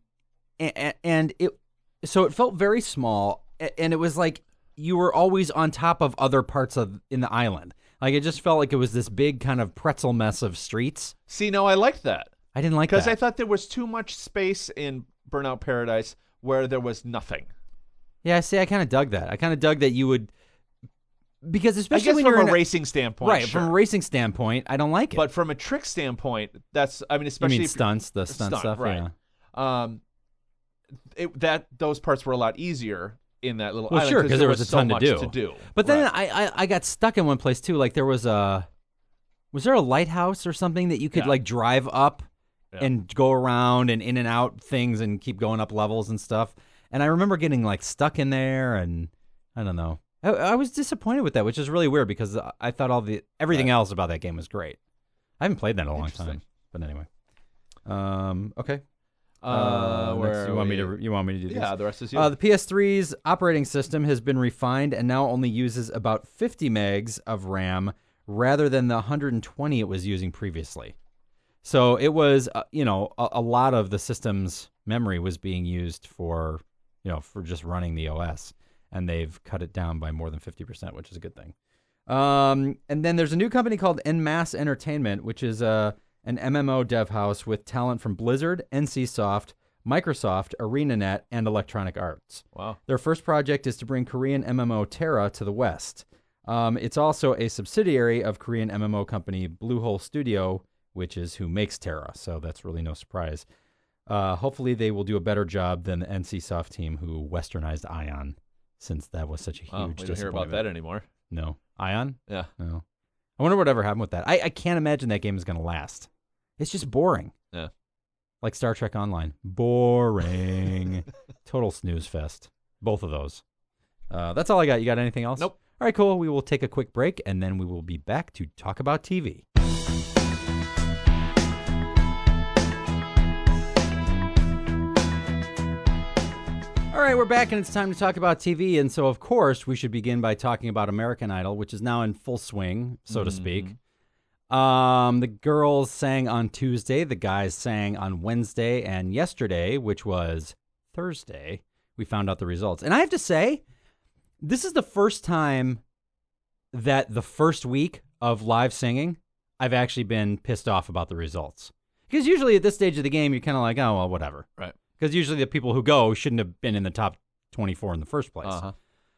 it felt very small, and it was like you were always on top of other parts in the island. Like it just felt like it was this big kind of pretzel mess of streets. See, no, I liked that. I didn't like that. Because I thought there was too much space in Burnout Paradise where there was nothing. Yeah, see, I kind of dug that. I kind of dug that you would, because especially when from you're a racing standpoint, right? Sure. From a racing standpoint, I don't like it. But from a trick standpoint, especially you mean stunts, the stunt stuff, right? Yeah. Those parts were a lot easier in that little well, island. Sure, because there was a ton to do. But then I got stuck in one place too. Like there was there a lighthouse or something that you could like drive up and go around and in and out things and keep going up levels and stuff. And I remember getting like stuck in there, and I don't know. I was disappointed with that, which is really weird because I thought everything else about that game was great. I haven't played that in a long time, but anyway. Okay. You want me to do this? Yeah, the rest is you. The PS3's operating system has been refined and now only uses about 50 megs of RAM rather than the 120 it was using previously. So it was, a lot of the system's memory was being used for just running the OS, and they've cut it down by more than 50%, which is a good thing. And then there's a new company called NMass Entertainment, which is an MMO dev house with talent from Blizzard, NCSoft, Microsoft, ArenaNet, and Electronic Arts. Wow. Their first project is to bring Korean MMO TERA to the West. It's also a subsidiary of Korean MMO company Bluehole Studio, which is who makes TERA, so that's really no surprise. Hopefully they will do a better job than the NCSoft team who westernized Ion, since that was such a huge disappointment. We don't hear about that anymore. No. Ion? Yeah. No. I wonder whatever happened with that. I can't imagine that game is going to last. It's just boring. Yeah. Like Star Trek Online. Boring. Total snooze fest. Both of those. That's all I got. You got anything else? Nope. All right, cool. We will take a quick break, and then we will be back to talk about TV. All right, we're back, and it's time to talk about TV. And so, of course, we should begin by talking about American Idol, which is now in full swing, so to speak. The girls sang on Tuesday, the guys sang on Wednesday, and yesterday, which was Thursday, we found out the results. And I have to say, This is the first time that the first week of live singing, I've actually been pissed off about the results. Because usually at this stage of the game, you're kind of like, oh, well, whatever. Right. Because usually the people who go shouldn't have been in the top 24 in the first place. Uh-huh.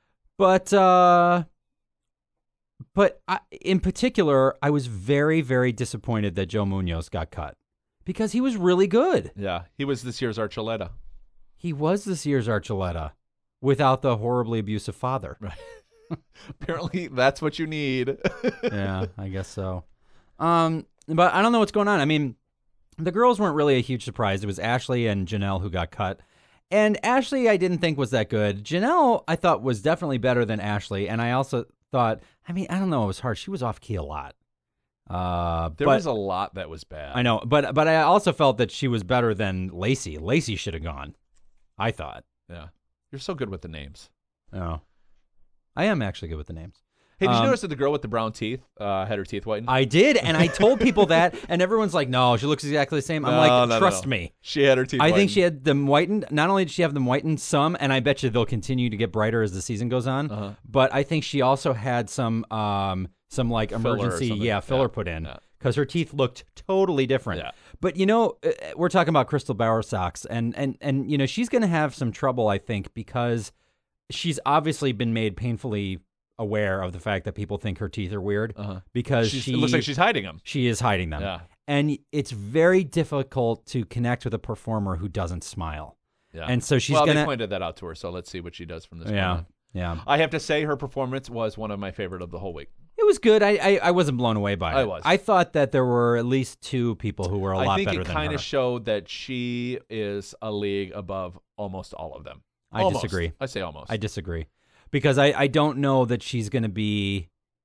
But in particular, I was very, very disappointed that Joe Munoz got cut because he was really good. Yeah, he was this year's Archuleta. He was this year's Archuleta without the horribly abusive father. Right. Apparently, that's what you need. Yeah, I guess so. But I don't know what's going on. I mean, the girls weren't really a huge surprise. It was Ashley and Janelle who got cut. And Ashley, I didn't think was that good. Janelle, I thought was definitely better than Ashley. And I also thought, I mean, I don't know, it was hard. She was off key a lot. There was a lot that was bad. I know, but I also felt that she was better than Lacey. Lacey should have gone, I thought. Yeah. You're so good with the names. Oh. I am actually good with the names. Hey, did you notice that the girl with the brown teeth had her teeth whitened? I did, and I told people that, and everyone's like, no, she looks exactly the same. I'm like, trust me. She had her teeth I whitened. think she had them whitened. Not only did she have them whitened some, and I bet you they'll continue to get brighter as the season goes on, but I think she also had some like emergency filler put in because her teeth looked totally different. Yeah. But, we're talking about Crystal Bowersox, and she's going to have some trouble, I think, because she's obviously been made painfully aware of the fact that people think her teeth are weird because it looks like she's hiding them. She is hiding them. Yeah. And it's very difficult to connect with a performer who doesn't smile. Yeah. And so she's they pointed that out to her, so let's see what she does from this point on. Yeah. I have to say her performance was one of my favorite of the whole week. It was good. I wasn't blown away by it. I was. I thought that there were at least two people who were a lot better than her. I think it kind of showed that she is a league above almost all of them. I disagree. I say almost. I disagree. Because I don't know that she's going to be...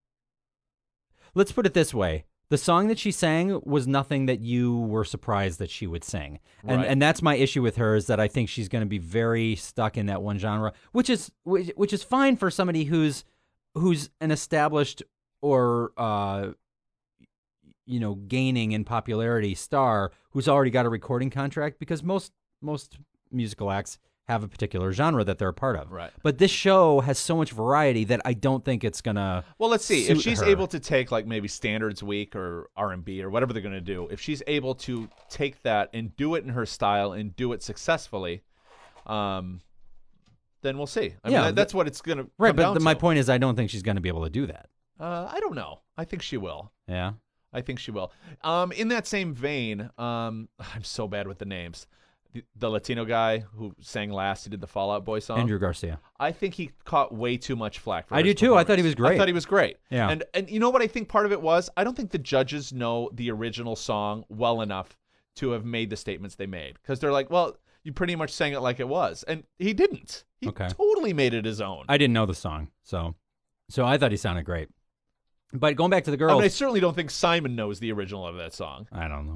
Let's put it this way. The song that she sang was nothing that you were surprised that she would sing. And that's my issue with her, is that I think she's going to be very stuck in that one genre, which is fine for somebody who's an established or gaining in popularity star who's already got a recording contract, because most musical acts have a particular genre that they're a part of. Right. But this show has so much variety that I don't think it's going to Well, let's see. If she's her. able to take like maybe Standards Week or R&B or whatever they're going to do, if she's able to take that and do it in her style and do it successfully, then we'll see. I mean, that's what it's going to come down to. My point is I don't think she's going to be able to do that. I don't know. I think she will. Yeah. I think she will. In that same vein, I'm so bad with the names. The Latino guy who sang last, he did the Fall Out Boy song. Andrew Garcia. I think he caught way too much flack for I do too. I thought he was great. I thought he was great. Yeah. And you know what I think part of it was? I don't think the judges know the original song well enough to have made the statements they made. Because they're like, well, you pretty much sang it like it was. And he didn't. He totally made it his own. I didn't know the song. So I thought he sounded great. But going back to the girls. I certainly don't think Simon knows the original of that song. I don't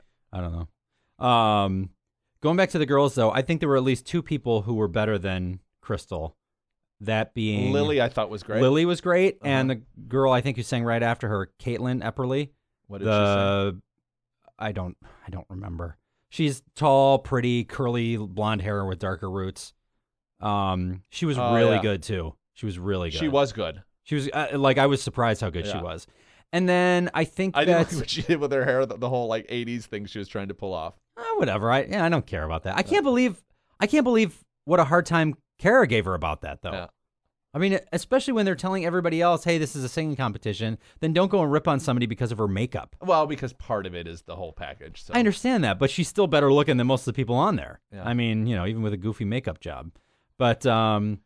know. Going back to the girls, though, I think there were at least two people who were better than Crystal. That being Lily, I thought was great. Lily was great, and the girl I think who sang right after her, Caitlin Epperly. What did she sing? I don't remember. She's tall, pretty, curly blonde hair with darker roots. She was really good too. She was really good. She was good. She was I was surprised how good she was. And then I think I didn't like what she did with her hair, the whole like 80s thing she was trying to pull off. Whatever. I don't care about that. I can't believe what a hard time Kara gave her about that, though. Yeah. I mean, especially when they're telling everybody else, hey, this is a singing competition, then don't go and rip on somebody because of her makeup. Well, because part of it is the whole package. So. I understand that, but she's still better looking than most of the people on there. Yeah. I mean, even with a goofy makeup job. But and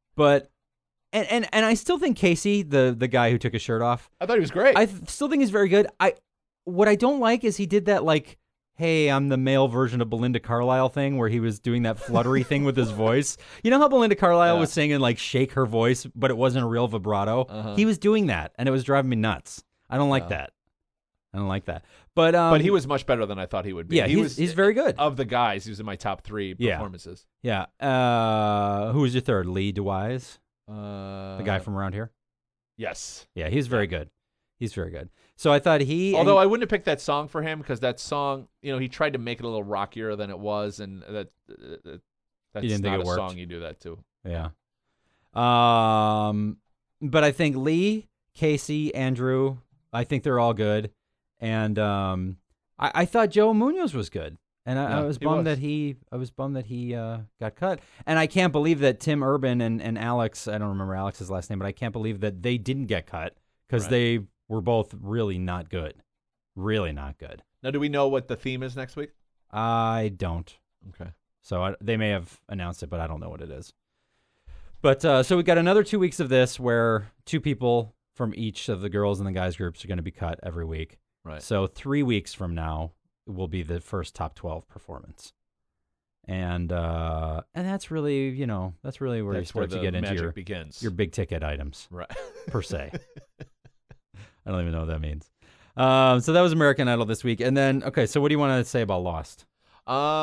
I still think Casey, the guy who took his shirt off, I thought he was great. I still think he's very good. What I don't like is he did that like, hey, I'm the male version of Belinda Carlisle thing where he was doing that fluttery thing with his voice. You know how Belinda Carlisle was singing like shake her voice, but it wasn't a real vibrato? He was doing that, and it was driving me nuts. I don't like that. I don't like that. But he was much better than I thought he would be. Yeah, he's very good. Of the guys, he was in my top 3 performances. Yeah. Who was your third? Lee DeWise? The guy from around here? Yes. Yeah, he's very good. He's very good. So I thought Although I wouldn't have picked that song for him because that song, he tried to make it a little rockier than it was, and that's didn't not think it a worked. song you do that to. Yeah. But I think Lee, Casey, Andrew, I think they're all good. And I thought Joe Munoz was good. And I was bummed that he got cut. And I can't believe that Tim Urban and Alex, I don't remember Alex's last name, but I can't believe that they didn't get cut because they were both really not good. Really not good. Now, do we know what the theme is next week? I don't. Okay. So they may have announced it, but I don't know what it is. But so we got another 2 weeks of this where 2 people from each of the girls and the guys groups are going to be cut every week. Right. So 3 weeks from now will be the first top 12 performance. And that's really, that's really where you start to get into your big ticket items. Right. Per se. I don't even know what that means. So that was American Idol this week. And then, okay, so what do you want to say about Lost? I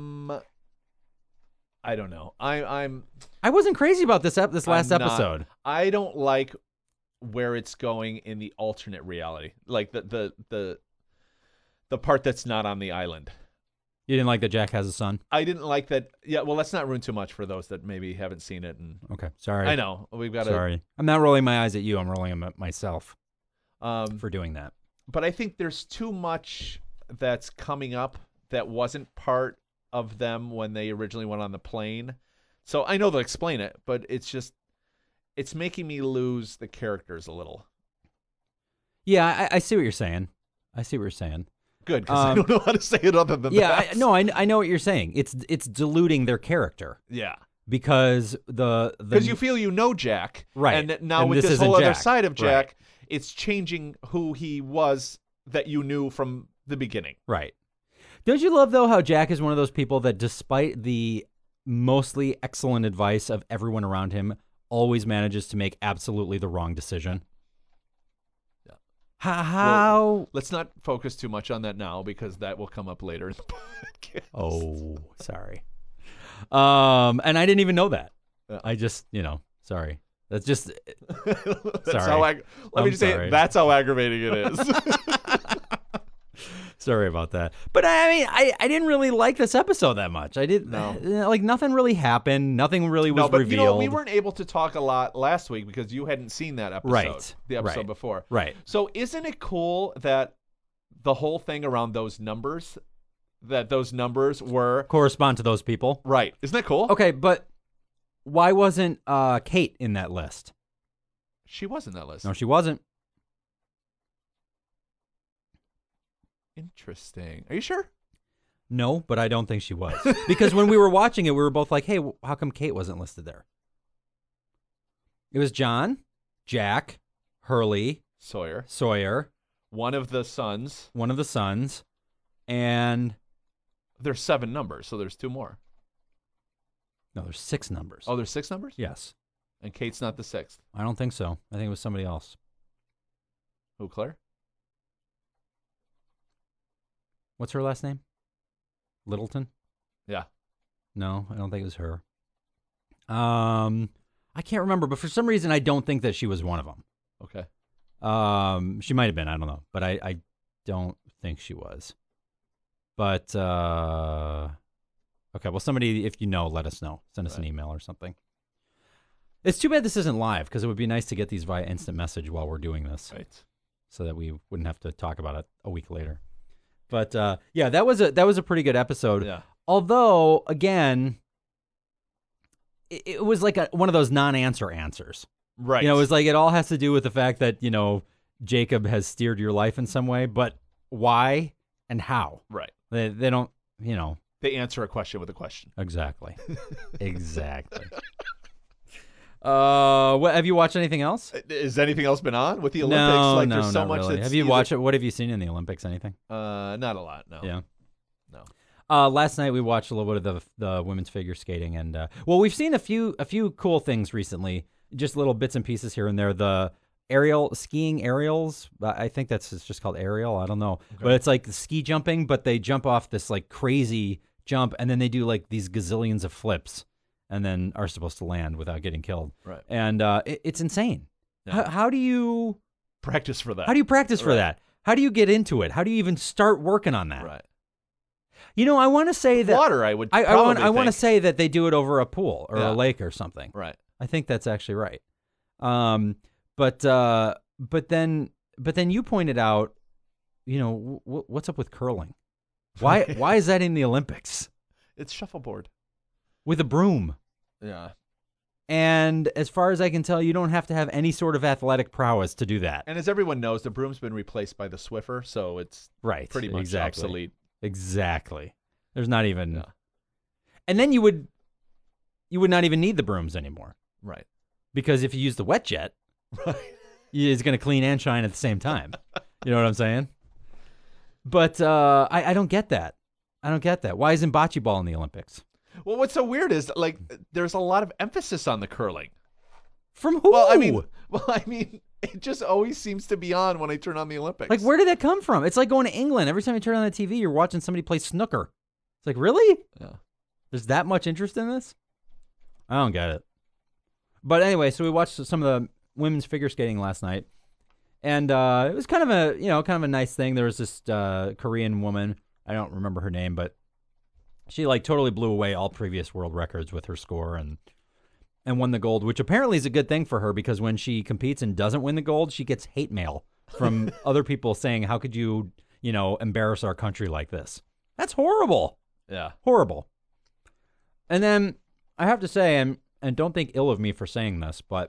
don't know. I wasn't crazy about this last episode. I don't like where it's going in the alternate reality, like the part that's not on the island. You didn't like that Jack has a son? I didn't like that. Yeah, well, let's not ruin too much for those that maybe haven't seen it. Okay, sorry. I know we've got. Sorry, I'm not rolling my eyes at you. I'm rolling them at myself for doing that. But I think there's too much that's coming up that wasn't part of them when they originally went on the plane. So I know they'll explain it, but it's making me lose the characters a little. Yeah, I see what you're saying. Good, because I don't know how to say it other than that. I know what you're saying. It's diluting their character. Yeah. Because because you feel Jack. Right. And now with this whole other side of Jack, it's changing who he was that you knew from the beginning. Right. Don't you love, though, how Jack is one of those people that, despite the mostly excellent advice of everyone around him, always manages to make absolutely the wrong decision? Yeah. How? Well, let's not focus too much on that now because that will come up later in the podcast. Oh, sorry. And I didn't even know that. Yeah. I just, sorry. That's just. Sorry. Let me just say, that's how aggravating it is. Sorry about that. But I mean, I didn't really like this episode that much. I didn't. No. Like, nothing really happened. Nothing really was revealed. We weren't able to talk a lot last week because you hadn't seen that episode. Right. The episode before. Right. So isn't it cool that the whole thing around those numbers, were correspond to those people? Right. Isn't that cool? Okay, but why wasn't Kate in that list? She was in that list. No, she wasn't. Interesting. Are you sure? No, but I don't think she was. Because when we were watching it, we were both like, hey, how come Kate wasn't listed there? It was John, Jack, Hurley, Sawyer. One of the sons. And there's 7 numbers, so there's 2 more. No, there's 6 numbers. Oh, there's 6 numbers? Yes. And Kate's not the 6th? I don't think so. I think it was somebody else. Who, Claire? What's her last name? Littleton? Yeah. No, I don't think it was her. I can't remember, but for some reason I don't think that she was one of them. Okay. She might have been, I don't know, but I don't think she was. But okay, well, somebody, if you know, let us know. Send us an email or something. It's too bad this isn't live because it would be nice to get these via instant message while we're doing this, right? So that we wouldn't have to talk about it a week later. But yeah, that was a pretty good episode. Yeah. Although, again, it was like one of those non-answer answers. Right. It was like it all has to do with the fact that, Jacob has steered your life in some way, but why and how? Right. They don't, They answer a question with a question. Exactly. Exactly. What, have you watched anything else? Has anything else been on with the Olympics? No, there's so not much. really. Have you watched it? What have you seen in the Olympics? Anything? Not a lot. No. Yeah. No. Last night we watched a little bit of the women's figure skating, and we've seen a few cool things recently. Just little bits and pieces here and there. The skiing aerials. I think it's just called aerial. I don't know, but it's like ski jumping, but they jump off this like crazy jump, and then they do like these gazillions of flips. And then are supposed to land without getting killed. Right. And it's insane. Yeah. How do you practice for that? How do you practice for that? How do you get into it? How do you even start working on that? Right. I want to say that water. I would. I want to say that they do it over a pool or a lake or something. Right. I think that's actually right. But then you pointed out, what's up with curling? Why is that in the Olympics It's shuffleboard. with a broom? Yeah. And as far as I can tell, you don't have to have any sort of athletic prowess to do that. And as everyone knows, the broom's been replaced by the Swiffer, so it's Right. pretty much exactly. obsolete. Exactly. There's not even. Yeah. And then you would not even need the brooms anymore, Right. because if you use the wet jet, Right. it's going to clean and shine at the same time. You know what I'm saying? But I don't get that. I don't get that. Why isn't bocce ball in the Olympics? Well, what's so weird is like there's a lot of emphasis on the curling. From who? Well, I mean, it just always seems to be on when I turn on the Olympics. Like, where did that come from? It's like going to England. Every time you turn on the TV, you're watching somebody play snooker. It's like, really? Yeah. There's that much interest in this? I don't get it. But anyway, so we watched some of the women's figure skating last night, and it was kind of a nice thing. There was this Korean woman. I don't remember her name, but she like totally blew away all previous world records with her score and won the gold, which apparently is a good thing for her, because when she competes and doesn't win the gold, she gets hate mail from other people saying, "How could you, embarrass our country like this?" That's horrible. Yeah. Horrible. And then I have to say, and don't think ill of me for saying this, but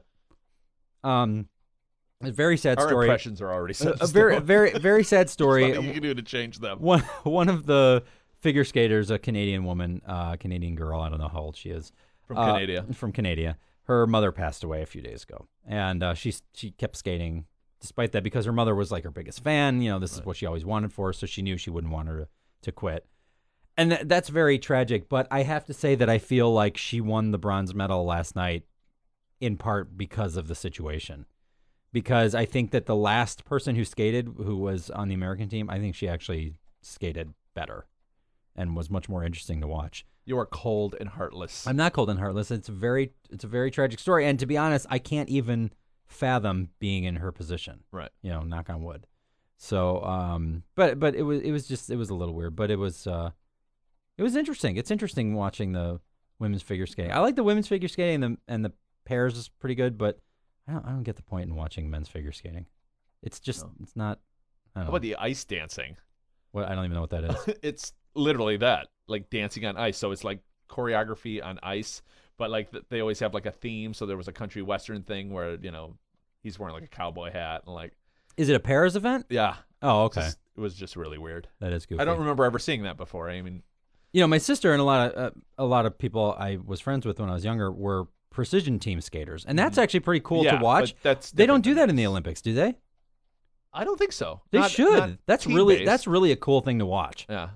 a very sad Our story. impressions are already set. A very, very, very sad story. Nothing you can do to change them. One of the figure skaters, a Canadian woman, Canadian girl, I don't know how old she is. From Canada. From Canada. Her mother passed away a few days ago. And she kept skating despite that, because her mother was like her biggest fan. This is what she always wanted for her, so she knew she wouldn't want her to quit. And that's very tragic, but I have to say that I feel like she won the bronze medal last night in part because of the situation. Because I think that the last person who skated, who was on the American team, I think she actually skated better and was much more interesting to watch. You are cold and heartless. I'm not cold and heartless. It's a very tragic story, and to be honest, I can't even fathom being in her position. Right. Knock on wood. So, but it was a little weird, but it was interesting. It's interesting watching the women's figure skating. I like the women's figure skating, and the pairs is pretty good, but I don't get the point in watching men's figure skating. It's just it's not. I don't How know. about the ice dancing? What, I don't even know what that is. It's literally that, like dancing on ice. So it's like choreography on ice, but like they always have like a theme. So there was a country western thing where he's wearing like a cowboy hat and like. Is it a pairs event? Yeah. Oh, okay. It was just really weird. That is goofy. I don't remember ever seeing that before. I mean, my sister and a lot of people I was friends with when I was younger were precision team skaters, and that's actually pretty cool to watch. But They don't do different that in the Olympics, do they? I don't think so. They Not- should. not That's team-based. really a cool thing to watch. Yeah.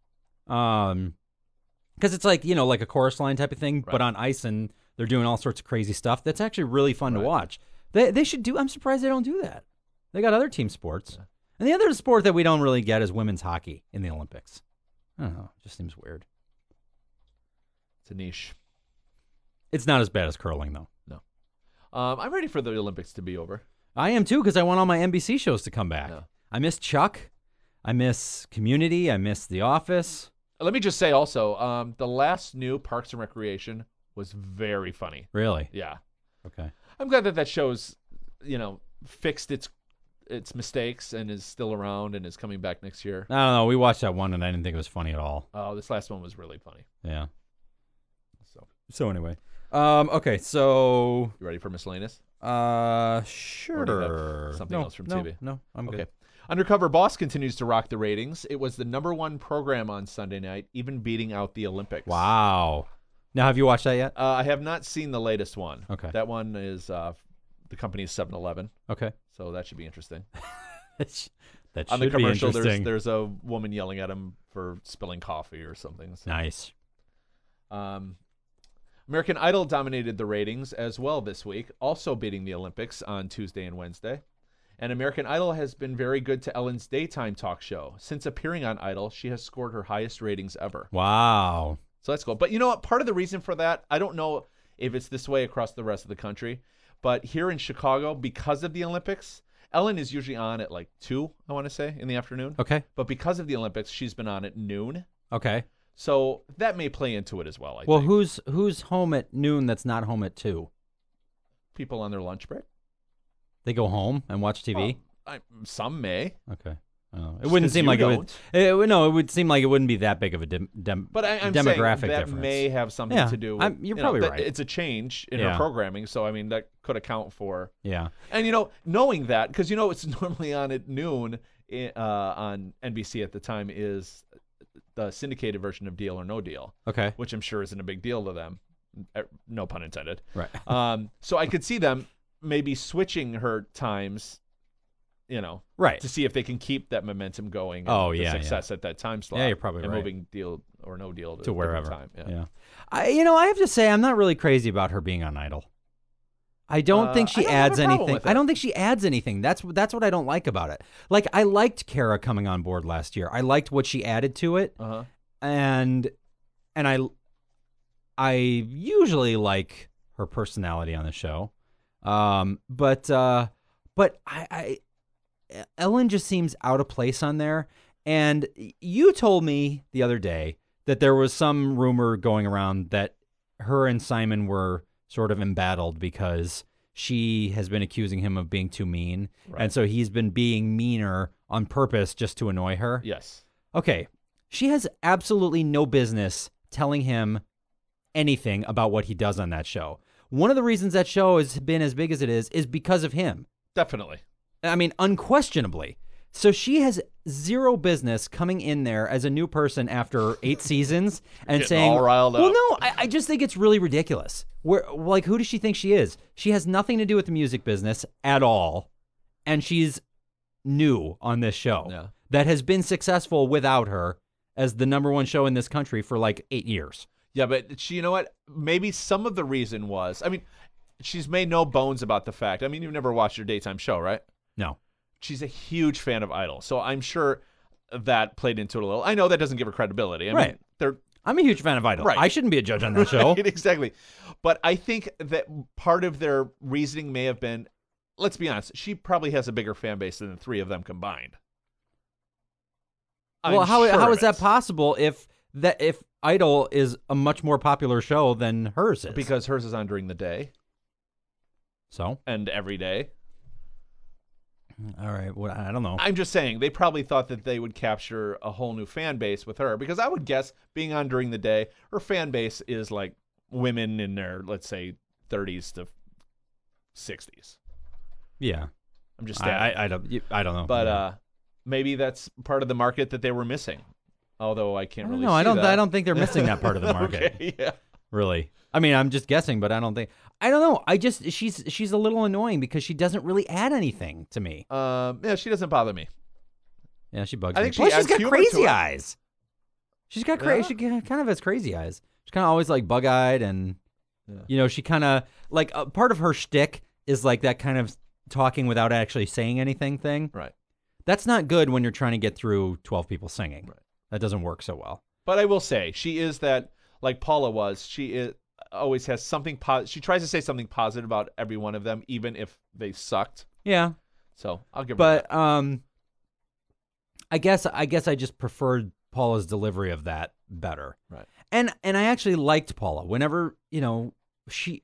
Because it's like like a chorus line type of thing, but Right. on ice, and they're doing all sorts of crazy stuff. That's actually really fun to Right. watch. They should do. I'm surprised they don't do that. They got other team sports, and the other sport that we don't really get is women's hockey in the Olympics. I don't know. It just seems weird. It's a niche. It's not as bad as curling, though. I'm ready for the Olympics to be over. I am too, because I want all my NBC shows to come back. Yeah. I miss Chuck. I miss Community. I miss The Office. Let me just say also, the last new Parks and Recreation was very funny. Really? Yeah. Okay. I'm glad that show's, fixed its mistakes and is still around and is coming back next year. I don't know. We watched that one, and I didn't think it was funny at all. Oh, this last one was really funny. Yeah. So, anyway. Okay, so you ready for miscellaneous? sure. Or do you have something else from TV? No, I'm Okay. good. Undercover Boss continues to rock the ratings. It was the #1 program on Sunday night, even beating out the Olympics. Wow. Now, have you watched that yet? I have not seen the latest one. Okay. That one is the company's 7-Eleven, Okay. so that should be interesting. that should On the be commercial, interesting. there's a woman yelling at him for spilling coffee or something. So. Nice. American Idol dominated the ratings as well this week, also beating the Olympics on Tuesday and Wednesday. And American Idol has been very good to Ellen's daytime talk show. Since appearing on Idol, she has scored her highest ratings ever. Wow. So that's cool. But you know what? Part of the reason for that, I don't know if it's this way across the rest of the country, but here in Chicago, because of the Olympics, Ellen is usually on at like 2, I want to say, in the afternoon. Okay. But because of the Olympics, she's been on at noon. Okay. So that may play into it as well, I Well, think. who's home at noon that's not home at 2? People on their lunch break. They go home and watch TV. Some may. Okay. It wouldn't seem like it would seem like it wouldn't be that big of a but I'm demographic saying that difference. may have something to do with. You're probably right. It's a change in her programming, so I mean that could account for. Yeah. And knowing that, because it's normally on at noon on NBC at the time is the syndicated version of Deal or No Deal. Okay. Which I'm sure isn't a big deal to them. No pun intended. Right. So I could see them maybe switching her times. Right, to see if they can keep that momentum going. And success at that time slot. Yeah, you're probably and right. moving Deal or No Deal to wherever time. Yeah. I have to say I'm not really crazy about her being on Idol. I don't think she adds anything. I don't think she adds anything. That's what I don't like about it. Like I liked Kara coming on board last year. I liked what she added to it, and I usually like her personality on the show, but I Ellen just seems out of place on there. And you told me the other day that there was some rumor going around that her and Simon were sort of embattled because she has been accusing him of being too mean. Right. And so he's been being meaner on purpose just to annoy her. Yes. Okay. She has absolutely no business telling him anything about what he does on that show. One of the reasons that show has been as big as it is because of him. Definitely. I mean, unquestionably. So she has zero business coming in there as a new person after 8 seasons and saying, all riled up. Well, no, I just think it's really ridiculous. Who does she think she is? She has nothing to do with the music business at all, and she's new on this show that has been successful without her as the number one show in this country for like 8 years. Yeah, but you know what? Maybe some of the reason was, I mean, she's made no bones about the fact. I mean, you've never watched her daytime show, right? No. She's a huge fan of Idol, so I'm sure that played into it a little. I know that doesn't give her credibility. I mean, I'm a huge fan of Idol. Right. I shouldn't be a judge on that show. Right, exactly. But I think that part of their reasoning may have been, let's be honest, she probably has a bigger fan base than the three of them combined. Well, how is that possible if Idol is a much more popular show than hers is? Because hers is on during the day. So? And every day. All right. Well, I don't know. I'm just saying, they probably thought that they would capture a whole new fan base with her, because I would guess, being on during the day, her fan base is like women in their, let's say, 30s to 60s. Yeah. I'm just I don't know. But maybe that's part of the market that they were missing. Although I can't really see that. I don't think they're missing that part of the market. Okay, yeah. Really. I mean, I'm just guessing, but I don't know. She's a little annoying because she doesn't really add anything to me. Yeah, she doesn't bother me. Yeah, she bugs me. I think she's got crazy eyes. She's got crazy. She kind of has crazy eyes. She's kind of always like bug-eyed, and she kind of like part of her shtick is like that kind of talking without actually saying anything thing. Right. That's not good when you're trying to get through 12 people singing. Right. That doesn't work so well. But I will say, she is that, like Paula was, she always has something she tries to say something positive about every one of them, even if they sucked. Yeah. So I'll give her that. But I guess I just preferred Paula's delivery of that better. Right. And I actually liked Paula. Whenever, she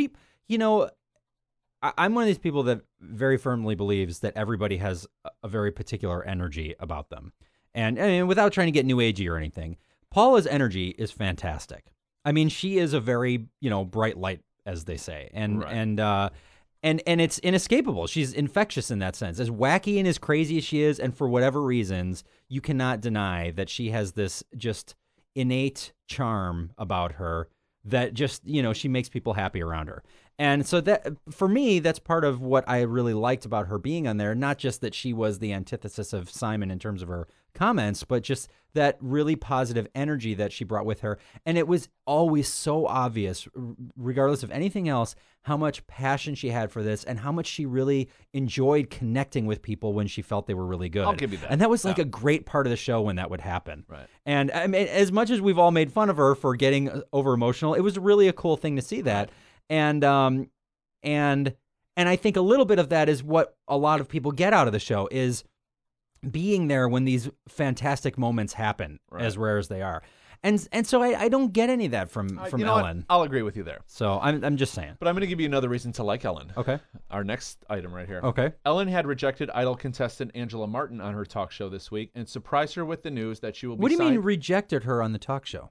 I'm one of these people that very firmly believes that everybody has a very particular energy about them. And without trying to get new agey or anything, Paula's energy is fantastic. I mean, she is a very, bright light, as they say. And it's inescapable. She's infectious in that sense. As wacky and as crazy as she is, and for whatever reasons, you cannot deny that she has this just innate charm about her that just, she makes people happy around her. And so that, for me, that's part of what I really liked about her being on there. Not just that she was the antithesis of Simon in terms of her comments, but just that really positive energy that she brought with her. And it was always so obvious, regardless of anything else, how much passion she had for this and how much she really enjoyed connecting with people when she felt they were really good. I'll give you that. And that was like a great part of the show when that would happen. Right. And I mean, as much as we've all made fun of her for getting over emotional, it was really a cool thing to see that. And I think a little bit of that is what a lot of people get out of the show is being there when these fantastic moments happen, Right. as rare as they are. And so I don't get any of that from You know what? Ellen. I'll agree with you there. So I'm just saying. But I'm going to give you another reason to like Ellen. Okay. Our next item right here. Okay. Ellen had rejected Idol contestant Angela Martin on her talk show this week and surprised her with the news that she will be What do you mean signed- rejected her on the talk show?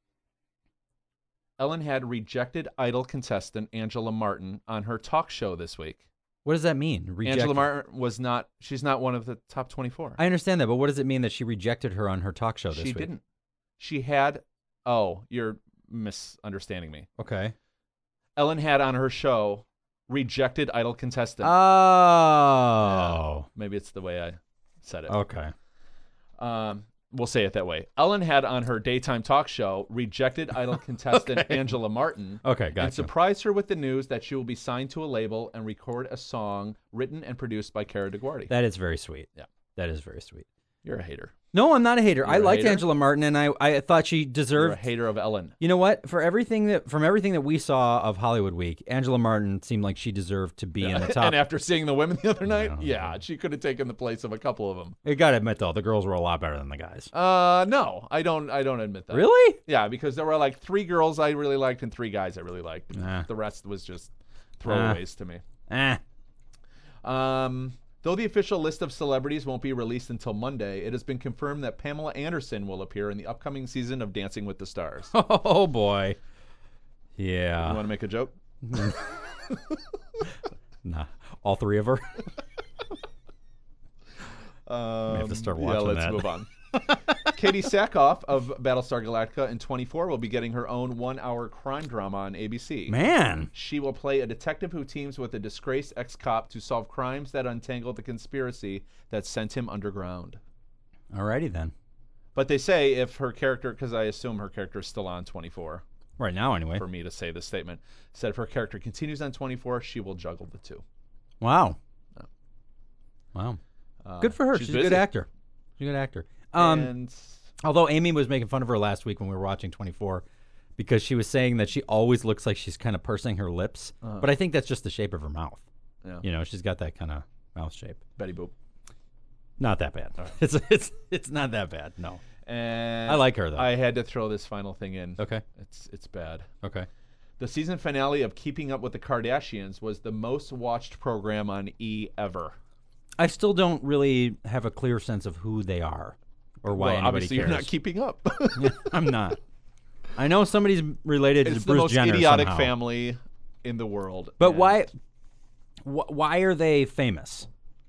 Ellen had rejected Idol contestant Angela Martin on her talk show this week. What does that mean? Rejected? Angela Martin she's not one of the top 24. I understand that, but what does it mean that she rejected her on her talk show this She week? didn't. She had, oh, you're misunderstanding me. Okay. Ellen had on her show rejected Idol contestant. Oh. Maybe it's the way I said it. Okay. We'll say it that way. Ellen had on her daytime talk show rejected Idol contestant Angela Martin. Okay, And gotcha. surprised her with the news that she will be signed to a label and record a song written and produced by Cara DeGuardi. That is very sweet. Yeah. That is very sweet. You're a hater. No, I'm not a hater. You're I a liked hater? Angela Martin, and I thought she You're deserved. a hater of Ellen. You know what? From everything that we saw of Hollywood Week, Angela Martin seemed like she deserved to be in the top. And after seeing the women the other night, No. yeah, she could have taken the place of a couple of them. You gotta admit though, the girls were a lot better than the guys. No, I don't admit that. Really? Yeah, because there were like 3 girls I really liked and 3 guys I really liked. Nah. The rest was just throwaways to me. Eh. Though the official list of celebrities won't be released until Monday, it has been confirmed that Pamela Anderson will appear in the upcoming season of Dancing with the Stars. Oh boy. You Yeah. want to make a joke? Nah. All 3 of her. Have to start Yeah, watching let's that. move on. Katie Sackhoff of Battlestar Galactica in 24 will be getting her own 1-hour crime drama on ABC. Man. She will play a detective who teams with a disgraced ex-cop to solve crimes that untangle the conspiracy that sent him underground. Alrighty then. But they say if her character, because I assume her character is still on 24, Right now, anyway. for me to say this statement, said if her character continues on 24, she will juggle the two. Wow. Wow. Good for her. She's a good busy. actor. She's a good actor. And Although Amy was making fun of her last week when we were watching 24 because she was saying that she always looks like she's kind of pursing her lips. But I think that's just the shape of her mouth. yeah, You know, she's got that kind of mouth shape. Betty Boop. Not that bad. It's not that bad. No. And I like her, though. I had to throw this final thing in. Okay. It's bad. Okay. The season finale of Keeping Up with the Kardashians was the most watched program on E ever. I still don't really have a clear sense of who they are or why Well, anybody obviously cares. you're not keeping up. Yeah, I'm not. I know somebody's related It's to the Bruce most Jenner idiotic somehow. family in the world. But and, why are they famous?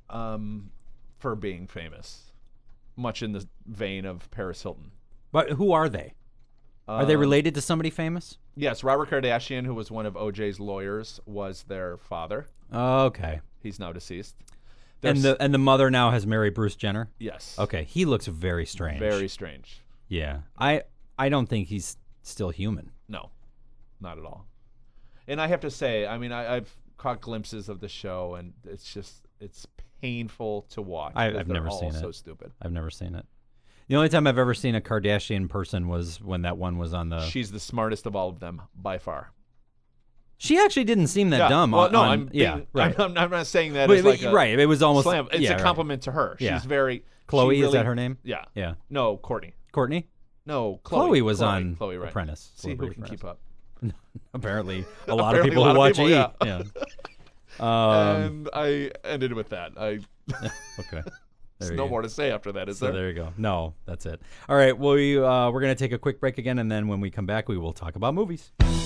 for being famous, much in the vein of Paris Hilton. But who are they? Are they related to somebody famous? Yes, Robert Kardashian, who was one of OJ's lawyers, was their father. Okay. He's now deceased. And the mother now has married Bruce Jenner? Yes. Okay, he looks very strange. Very strange. Yeah. I don't think he's still human. No, not at all. And I have to say, I mean, I've caught glimpses of the show, and it's painful to watch. I've because never they're all seen it. so stupid. I've never seen it. The only time I've ever seen a Kardashian person was when that one was on the... She's the smartest of all of them, by far. She actually didn't seem that dumb. Well, no, on, right. I'm not saying that But- as like a right. It was almost... slam. It's yeah, a right. compliment to her. Yeah. She's very... Chloe, she is really- that her name? Yeah. Yeah. No, Courtney. Courtney? No, Chloe was on Chloe, right. Apprentice. See who Celebrity can keep up. Apparently, a lot of Apparently people a lot who of watch people, E. yeah. Yeah. And I ended with that. Okay. There's There you no go. more to say after that, is So there? there you go. No, that's it. All right. Well, we're going to take a quick break again, and then when we come back, we will talk about movies.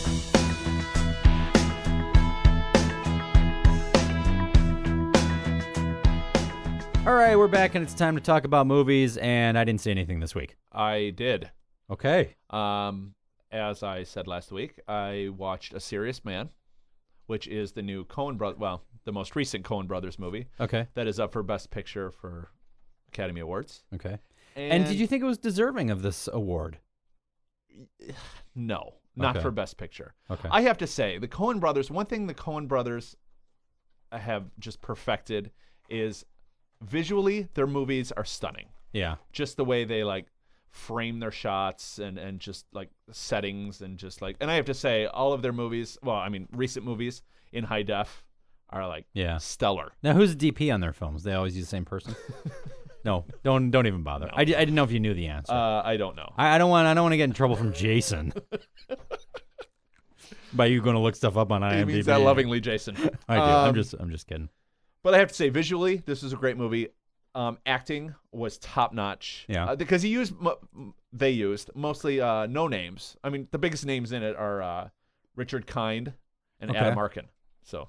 All right, we're back, and it's time to talk about movies, and I didn't see anything this week. I did. Okay. As I said last week, I watched A Serious Man, which is the new the most recent Coen Brothers movie Okay. that is up for Best Picture for Academy Awards. Okay. And did you think it was deserving of this award? No, not Okay. for Best Picture. Okay. I have to say, the Coen Brothers, one thing the Coen Brothers have just perfected is visually their movies are stunning. Yeah. Just the way they like frame their shots and just like settings and just like, and I have to say all of their movies, well, I mean recent movies in high def are like Yeah. stellar. Now, who's the DP on their films? They always use the same person? No, don't even bother. No. I didn't know if you knew the answer. I don't know. I don't want to get in trouble from Jason by you going to look stuff up on IMDb. He means that lovingly, Jason. I do. I'm just kidding. But I have to say, visually, this is a great movie. Acting was top notch. Yeah. Because they used mostly no names. I mean, the biggest names in it are Richard Kind and Okay. Adam Arkin. So,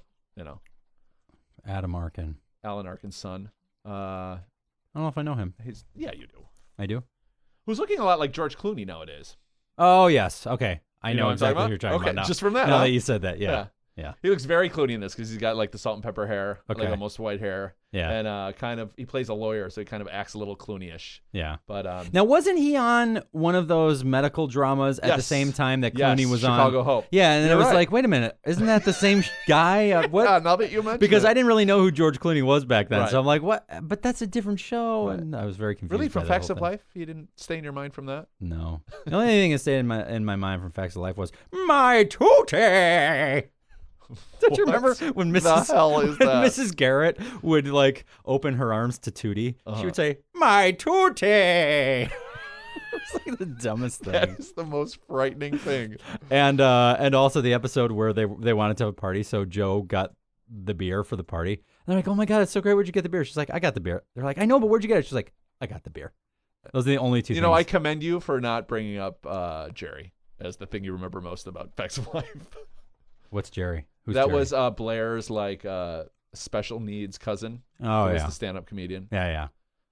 Adam Arkin. Alan Arkin's son. I don't know if I know him. Yeah, you do. I do. Who's looking a lot like George Clooney nowadays. Oh yes. Okay. I You know know what I'm exactly talking what you're talking about? about now. Just from that, Now huh? that you said that, yeah. He looks very Clooney in this because he's got like the salt and pepper hair, Okay. like almost white hair. Yeah. And he plays a lawyer, so he kind of acts a little Clooney-ish. Yeah. But Now, wasn't he on one of those medical dramas at the Yes. same time that Clooney was on? Chicago Hope. Yeah, and then it You're was right. like, wait a minute, isn't that the same guy? What? Yeah, now that you mention Because it. I didn't really know who George Clooney was back then, Right. so I'm like, what? But that's a different show, Right. and I was very confused. Really, by from that Facts whole of thing. Life, you didn't stay in your mind from that? No, the only thing that stayed in my mind from Facts of Life was my tootie. Don't you remember when the hell is when that? Mrs. Garrett would like open her arms to Tootie? Uh-huh. She would say, "My Tootie." It's like the dumbest thing. That is the most frightening thing. And also the episode where they wanted to have a party, so Joe got the beer for the party. And they're like, "Oh my god, it's so great! Where'd you get the beer?" She's like, "I got the beer." They're like, "I know, but where'd you get it?" She's like, "I got the beer." Those are the only two. You things. know, I commend you for not bringing up Jerry as the thing you remember most about Facts of Life. What's Jerry? Who's That Jerry? was Blair's like special needs cousin. Oh who was yeah, the stand-up comedian. yeah.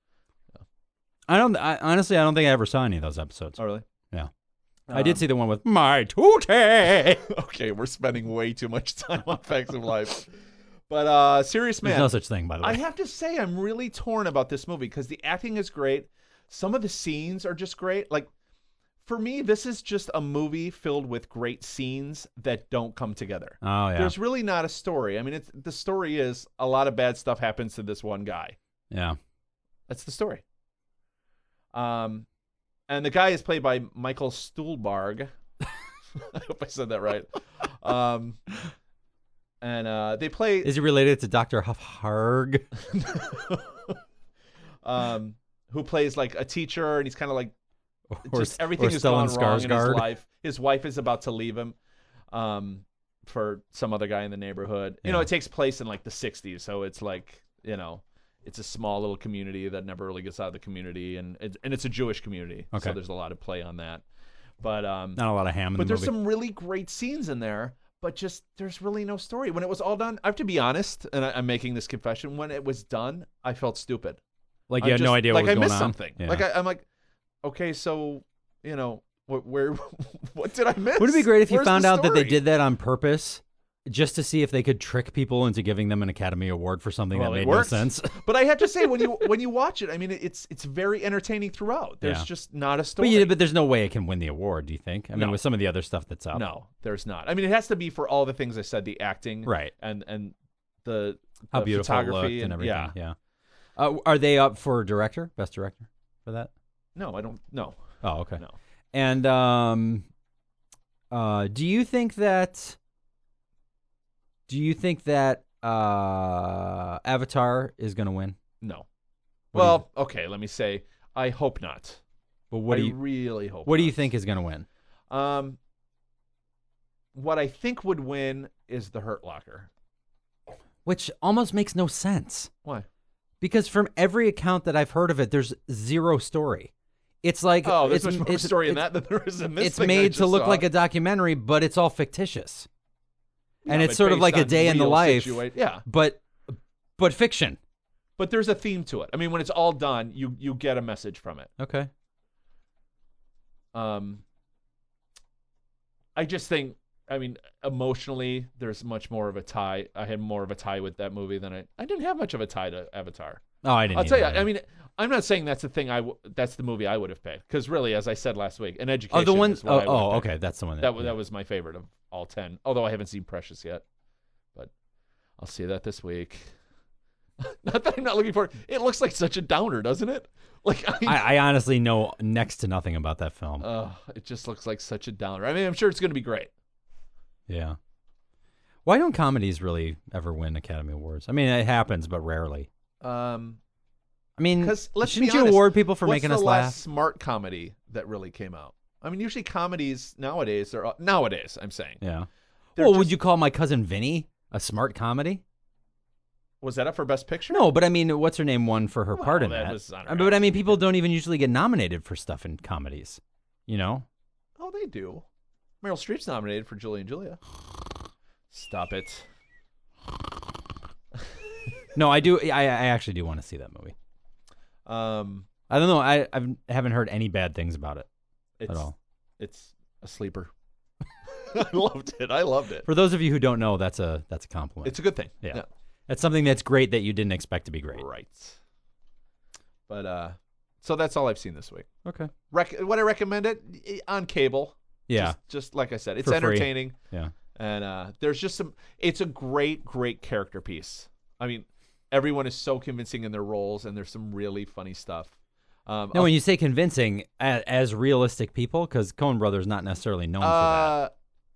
Honestly, I don't think I ever saw any of those episodes. Oh, really? Yeah. I did see the one with my tootie. Okay, we're spending way too much time on Facts of Life. But Serious Man. There's no such thing, by the way. I have to say, I'm really torn about this movie because the acting is great. Some of the scenes are just great. Like, for me, this is just a movie filled with great scenes that don't come together. Oh yeah, There's really not a story. I mean, the story is a lot of bad stuff happens to this one guy. yeah. That's the story. And the guy is played by Michael Stuhlbarg. I hope I said that right. And they play Is he related to Dr. Huffharg? who plays like a teacher, and he's kind of like Or, just everything or has gone Stellan wrong in his Skarsgård? life. His wife is about to leave him for some other guy in the neighborhood. You know, Yeah. it takes place in like the 60s, so it's like, it's a small little community that never really gets out of the community, and it's a Jewish community, Okay. so there's a lot of play on that. But Not a lot of ham in but the there's movie. some really great scenes in there, but just there's really no story. When it was all done, I have to be honest, and I'm making this confession. When it was done, I felt stupid. Like I you had no just- idea like what was I going missed on. something. Yeah. Like I'm like, okay, so where what did I miss? Would it be great if you Where's the found out that they story? did that on purpose, just to see if they could trick people into giving them an Academy Award for something Well, that it made no worked. sense? But I have to say, when you watch it, I mean, it's very entertaining throughout. There's Yeah. just not a story. But there's no way it can win the award. Do you think? I mean, No. with some of the other stuff that's up. No, there's not. I mean, it has to be for all the things I said: the acting, Right. and the How the beautiful it photography looked and everything. Yeah. Are they up for director, best director, for that? No, I don't. No. Oh, okay. No. And do you think that? Avatar is going to win? No. What do you Well, okay. Let me say, I hope not. But what I do you really hope. What do you not. think is going to win? What I think would win is The Hurt Locker. Which almost makes no sense. Why? Because from every account that I've heard of it, there's zero story. It's like Oh, there's it's, much more it's, story in it's- that than there is in this. It's thing I made to just look saw. like a documentary, but it's all fictitious, and Yeah, it's but sort of based like a on day in the real life, Yeah, but fiction. but there's a theme to it. I mean, when it's all done, you get a message from it. Okay. I just think, I mean, emotionally, there's much more of a tie. I had more of a tie with that movie than I didn't have much of a tie to Avatar. Oh, I didn't. I'll tell you. either. I mean, I'm not saying that's the thing. That's the movie I would have picked because really, as I said last week, An Education. oh, the one is what I would have picked. okay, that's the one. That was my favorite of all 10. Although I haven't seen Precious yet, but I'll see that this week. Not that I'm not looking forward. It looks like such a downer, doesn't it? Like I honestly know next to nothing about that film. it just looks like such a downer. I mean, I'm sure it's going to be great. Yeah. Why don't comedies really ever win Academy Awards? I mean, it happens, but rarely. I mean, Because let's shouldn't be you honest, award people for what's making the us last laugh? smart comedy that really came out? I mean, usually comedies nowadays are nowadays. I'm saying. Yeah. They're Well, would just- you call My Cousin Vinny a smart comedy? Was that up for Best Picture? No, but I mean, what's her name won for her part in that that? was on her But I mean, IMDb. people don't even usually get nominated for stuff in comedies. You know? Oh, they do. Meryl Streep's nominated for Julie and Julia. Stop it. No, I do. I actually do want to see that movie. I don't know. I haven't heard any bad things about it It's, at all. It's a sleeper. I loved it. I loved it. For those of you who don't know, that's a compliment. It's a good thing. Yeah. That's something that's great that you didn't expect to be great. Right. But so that's all I've seen this week. Okay. Would I recommend it on cable? Yeah. Just like I said, it's For free. entertaining. Yeah. And there's just some. It's a great character piece. I mean, everyone is so convincing in their roles, and there's some really funny stuff. Now, when you say convincing, as realistic people, because Coen Brothers not necessarily known for that.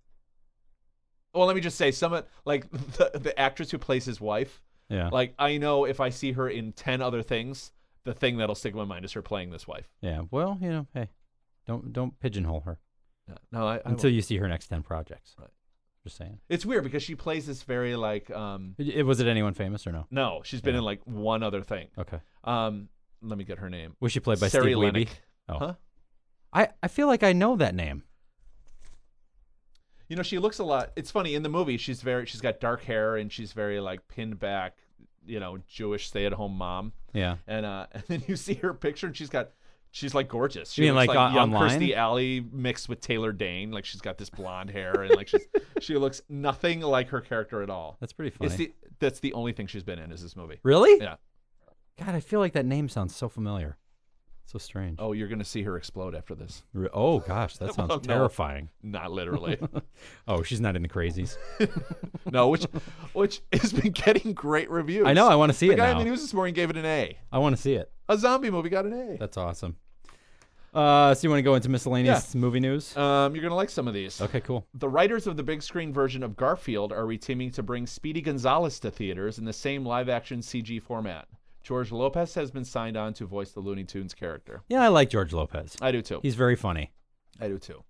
Well, let me just say, like the actress who plays his wife. Yeah. Like, I know if I see her in 10 other things, the thing that'll stick in my mind is her playing this wife. Yeah. Well, hey, don't pigeonhole her Yeah. No, I until you see her next 10 projects. Right. Just saying. It's weird because she plays this very like Was it anyone famous or no? no, she's been in like one other thing. Okay. Let me get her name. Was she played by Sari Steve Wiebe? Lennick. Oh. Huh? I feel like I know that name. You know, she looks a lot. It's funny in the movie. She's got dark hair and she's very like pinned back. You know, Jewish stay-at-home mom. Yeah. And then you see her picture and she's like gorgeous. She You mean looks like young online? Kirstie Alley mixed with Taylor Dane. Like she's got this blonde hair and like she looks nothing like her character at all. That's pretty funny. That's the only thing she's been in is this movie. Really? Yeah. God, I feel like that name sounds so familiar. So strange. Oh, you're gonna see her explode after this. Oh gosh, that sounds Well, no. terrifying. Not literally. Oh, she's not in the crazies. No, which has been getting great reviews. I know. I want to see The it guy now. in the news this morning gave it an A. I want to see it. A zombie movie got an A. That's awesome. So you want to go into miscellaneous movie news? You're gonna like some of these. Okay, cool. The writers of the big screen version of Garfield are reteaming to bring Speedy Gonzales to theaters in the same live-action CG format. George Lopez has been signed on to voice the Looney Tunes character. Yeah, I like George Lopez. I do too. He's very funny. I do too.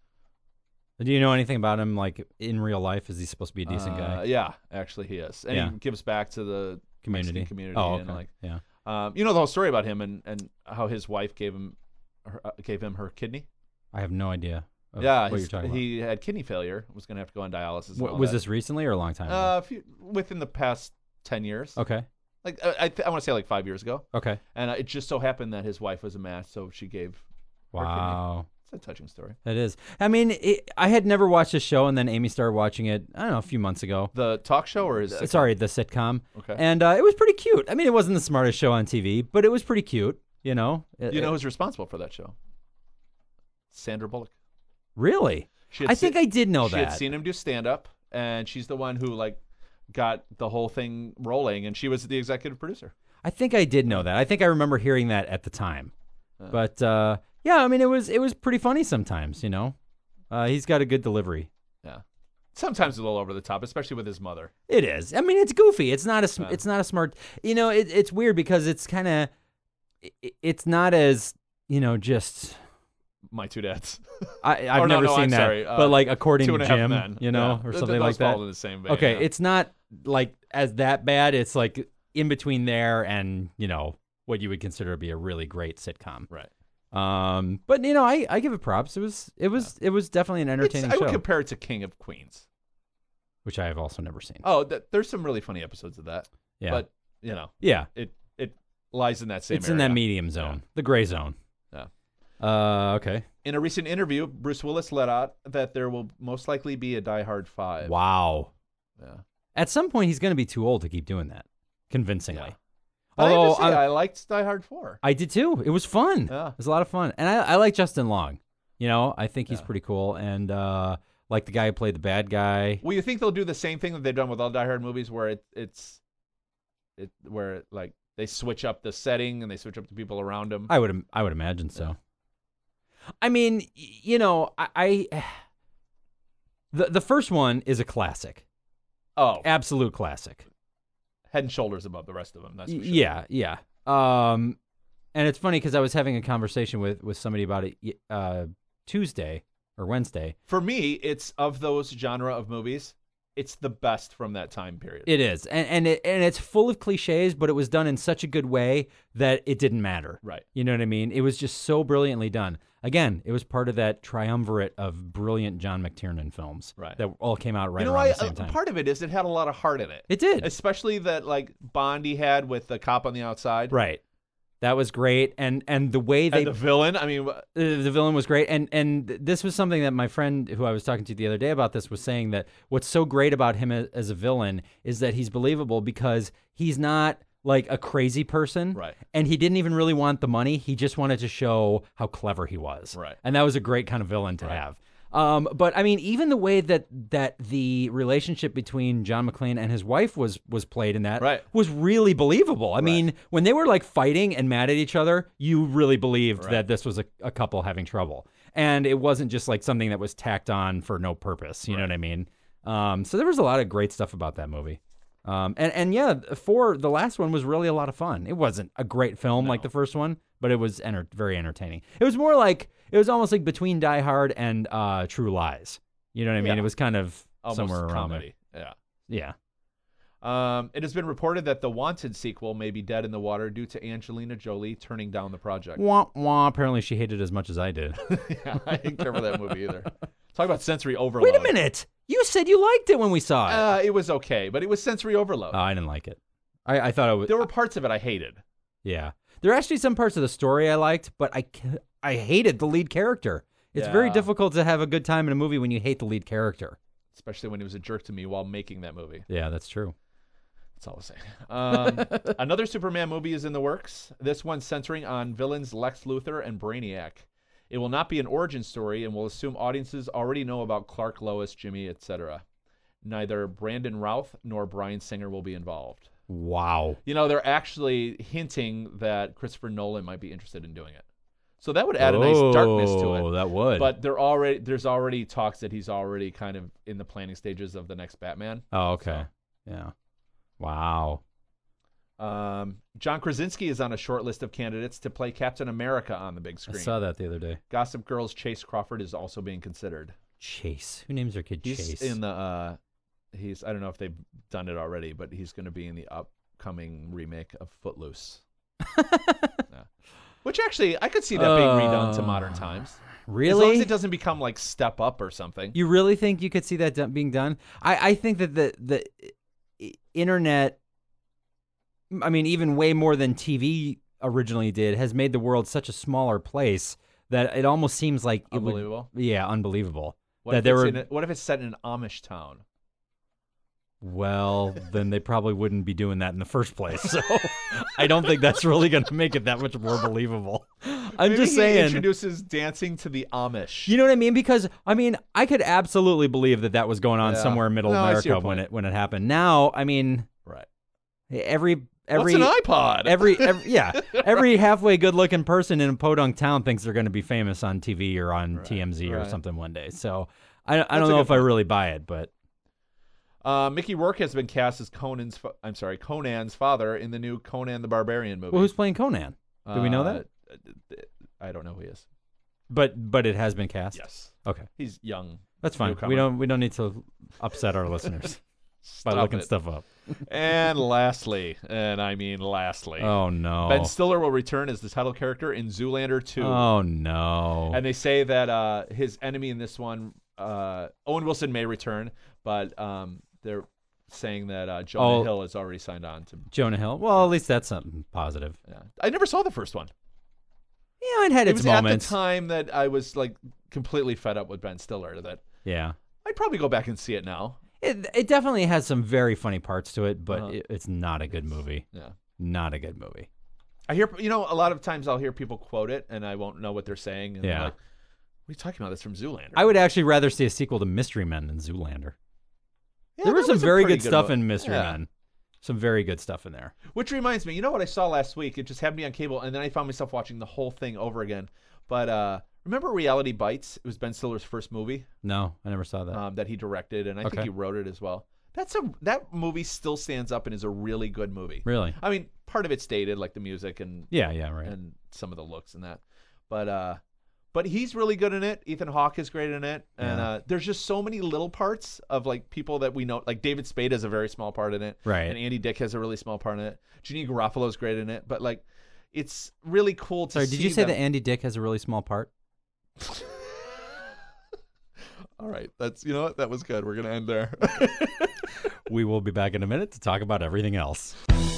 Do you know anything about him, like in real life? Is he supposed to be a decent guy? Yeah, actually he is, and Yeah. he gives back to the Community. Mexican community. Oh, okay. And like, yeah. you know the whole story about him and how his wife gave him her kidney. I have no idea. Of Yeah, what you're talking about. he had kidney failure. Was going to have to go on dialysis. and all Was that. this recently or a long time ago? Within the past 10 years. Okay. Like I want to say like 5 years ago. Okay. And it just so happened that his wife was a match, so she gave. her kidney. Wow. It's a touching story. It is. I mean, I had never watched this show, and then Amy started watching it, I don't know, a few months ago. The talk show or is Sorry, the sitcom. Okay. And it was pretty cute. I mean, it wasn't the smartest show on TV, but it was pretty cute, you know? You know who's responsible for that show? Sandra Bullock. Really? She had I think I did know She that. had seen him do stand up, and she's the one who like got the whole thing rolling, and she was the executive producer. I think I did know that. I think I remember hearing that at the time. But yeah, I mean, it was pretty funny sometimes, you know? He's got a good delivery. Yeah. Sometimes a little over the top, especially with his mother. It is. I mean, it's goofy. It's not a smart. You know, it's weird because it's kind of. It's not as, you know, just. My Two Dads. I've Or no, never no, seen I'm that, sorry, but like according Two to and a Half Jim, Men. you know, Yeah. or Those something like that. fall in the same vein. Okay, yeah. it's not like as that bad. It's like in between there and, you know, what you would consider to be a really great sitcom. Right. But you know, I give it props. It was definitely an entertaining I would show, compare it to King of Queens. which I have also never seen. Oh, there's some really funny episodes of that. Yeah, But you know, yeah, it lies in that same. it's in area. that medium zone, the gray zone. Yeah. Okay. In a recent interview, Bruce Willis let out that there will most likely be a Die Hard 5. Wow. Yeah. At some point, he's going to be too old to keep doing that convincingly. Yeah. But Although I liked Die Hard 4. I did too. It was fun. Yeah. It was a lot of fun, and I like Justin Long. You know, I think he's Yeah. pretty cool, and like the guy who played the bad guy. Well, you think they'll do the same thing that they've done with all Die Hard movies, where where like they switch up the setting and they switch up the people around them? I would imagine so. I mean, you know, the first one is a classic, Oh, absolute classic. head and shoulders above the rest of them. That's for sure. Yeah. And it's funny because I was having a conversation with somebody about it Tuesday or Wednesday. For me, it's of those genre of movies, it's the best from that time period. It is, and it's full of cliches, but it was done in such a good way that it didn't matter. Right. You know what I mean? It was just so brilliantly done. Again, it was part of that triumvirate of brilliant John McTiernan films that all came out right around the same time. Part of it is it had a lot of heart in it. It did. Especially that like Bond he had with the cop on the outside. Right. That was great, and the way they and the villain. I mean, the villain was great, and this was something that my friend who I was talking to the other day about this was saying that what's so great about him as a villain is that he's believable because he's not like a crazy person, right? And he didn't even really want the money; he just wanted to show how clever he was, right? And that was a great kind of villain to have. But I mean, even the way that the relationship between John McClane and his wife was played in that was really believable. I mean, when they were like fighting and mad at each other, you really believed that this was a couple having trouble. And it wasn't just like something that was tacked on for no purpose. You know what I mean? So there was a lot of great stuff about that movie. And yeah, the last one was really a lot of fun. It wasn't a great film like the first one, but it was very entertaining. It was more like, it was almost like between Die Hard and True Lies. You know what I mean? It was kind of almost somewhere around comedy. there. Yeah. It has been reported that the Wanted sequel may be dead in the water due to Angelina Jolie turning down the project. Wah, wah. Apparently she hated it as much as I did. Yeah, I didn't care for that movie either. Talk about sensory overload. Wait a minute. You said you liked it when we saw it. It was okay, but it was sensory overload. Oh, I didn't like it. I thought it was... There were parts of it I hated. Yeah. There are actually some parts of the story I liked, but I hated the lead character. It's very difficult to have a good time in a movie when you hate the lead character. Especially when he was a jerk to me while making that movie. Yeah, that's true. That's all I'm saying. Another Superman movie is in the works. This one centering on villains Lex Luthor and Brainiac. It will not be an origin story and will assume audiences already know about Clark, Lois, Jimmy, etc. Neither Brandon Routh nor Bryan Singer will be involved. Wow. You know, they're actually hinting that Christopher Nolan might be interested in doing it. So that would add a nice darkness to it. Oh, that would. But there's already talks that he's already kind of in the planning stages of the next Batman. Oh, okay. So. Yeah. Wow. John Krasinski is on a short list of candidates to play Captain America on the big screen. I saw that the other day. Gossip Girl's Chase Crawford is also being considered. Chase? Who names their kid Chase? He's in the I don't know if they've done it already, but he's going to be in the upcoming remake of Footloose. Yeah. Which actually, I could see that being redone to modern times. Really? As long as it doesn't become like Step Up or something. You really think you could see that being done? I think that the internet, I mean, even way more than TV originally did, has made the world such a smaller place that it almost seems like unbelievable. Unbelievable. What if it's set in an Amish town? Well, then they probably wouldn't be doing that in the first place. So I don't think that's really going to make it that much more believable. I'm Maybe just saying. He introduces dancing to the Amish. You know what I mean? Because I mean, I could absolutely believe that was going on somewhere in Middle America when it happened. Now, I mean, right? Every what's an iPod? Every halfway good-looking person in a podunk town thinks they're going to be famous on TV or on TMZ or something one day. So I don't know if I really buy it, but. Mickey Rourke has been cast as Conan's father in the new Conan the Barbarian movie. Well, who's playing Conan? Do we know that? I don't know who he is. But it has been cast? Yes. Okay. He's young. That's fine. Newcomer. We don't need to upset our listeners by looking stuff up. And lastly, and I mean lastly. Oh no. Ben Stiller will return as the title character in Zoolander 2. Oh no. And they say that his enemy in this one, Owen Wilson may return, but they're saying that Jonah Hill is already signed on to Jonah Hill. Well, at least that's something positive. Yeah. I never saw the first one. Yeah, it had its moments. At the time that I was like completely fed up with Ben Stiller. That I'd probably go back and see it now. It definitely has some very funny parts to it, but it's not a good movie. Yeah, not a good movie. I hear a lot of times I'll hear people quote it and I won't know what they're saying. And they're like, what are you talking about? That's from Zoolander. I would actually rather see a sequel to Mystery Men than Zoolander. Yeah, there was some very good stuff in Mystery Men. Some very good stuff in there. Which reminds me, you know what I saw last week? It just happened to be on cable, and then I found myself watching the whole thing over again. But remember Reality Bites? It was Ben Stiller's first movie. No, I never saw that. That he directed, and I think he wrote it as well. that movie still stands up and is a really good movie. Really? I mean, part of it's dated, like the music and Yeah, right. and some of the looks and that, but he's really good in it. Ethan Hawke is great in it, and there's just so many little parts of like people that we know. Like David Spade has a very small part in it, Right. And Andy Dick has a really small part in it. Jeannie Garofalo's great in it, but like it's really cool to Sorry, see. did you say them. that Andy Dick has a really small part? All right, you know what? That was good. We're gonna end there. We will be back in a minute to talk about everything else.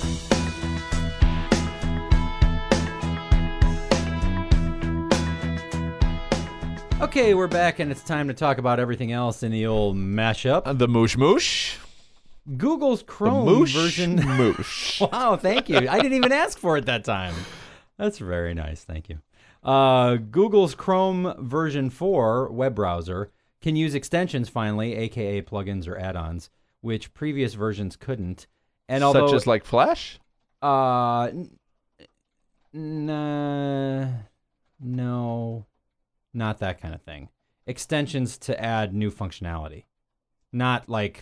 Okay, we're back, and it's time to talk about everything else in the old mashup. The moosh moosh. Google's Chrome moosh version. Moosh. Wow, thank you. I didn't even ask for it that time. That's very nice. Thank you. Google's Chrome version 4 web browser can use extensions finally, aka plugins or add-ons, which previous versions couldn't. And although, such as like Flash? No, not that kind of thing. Extensions to add new functionality. Not like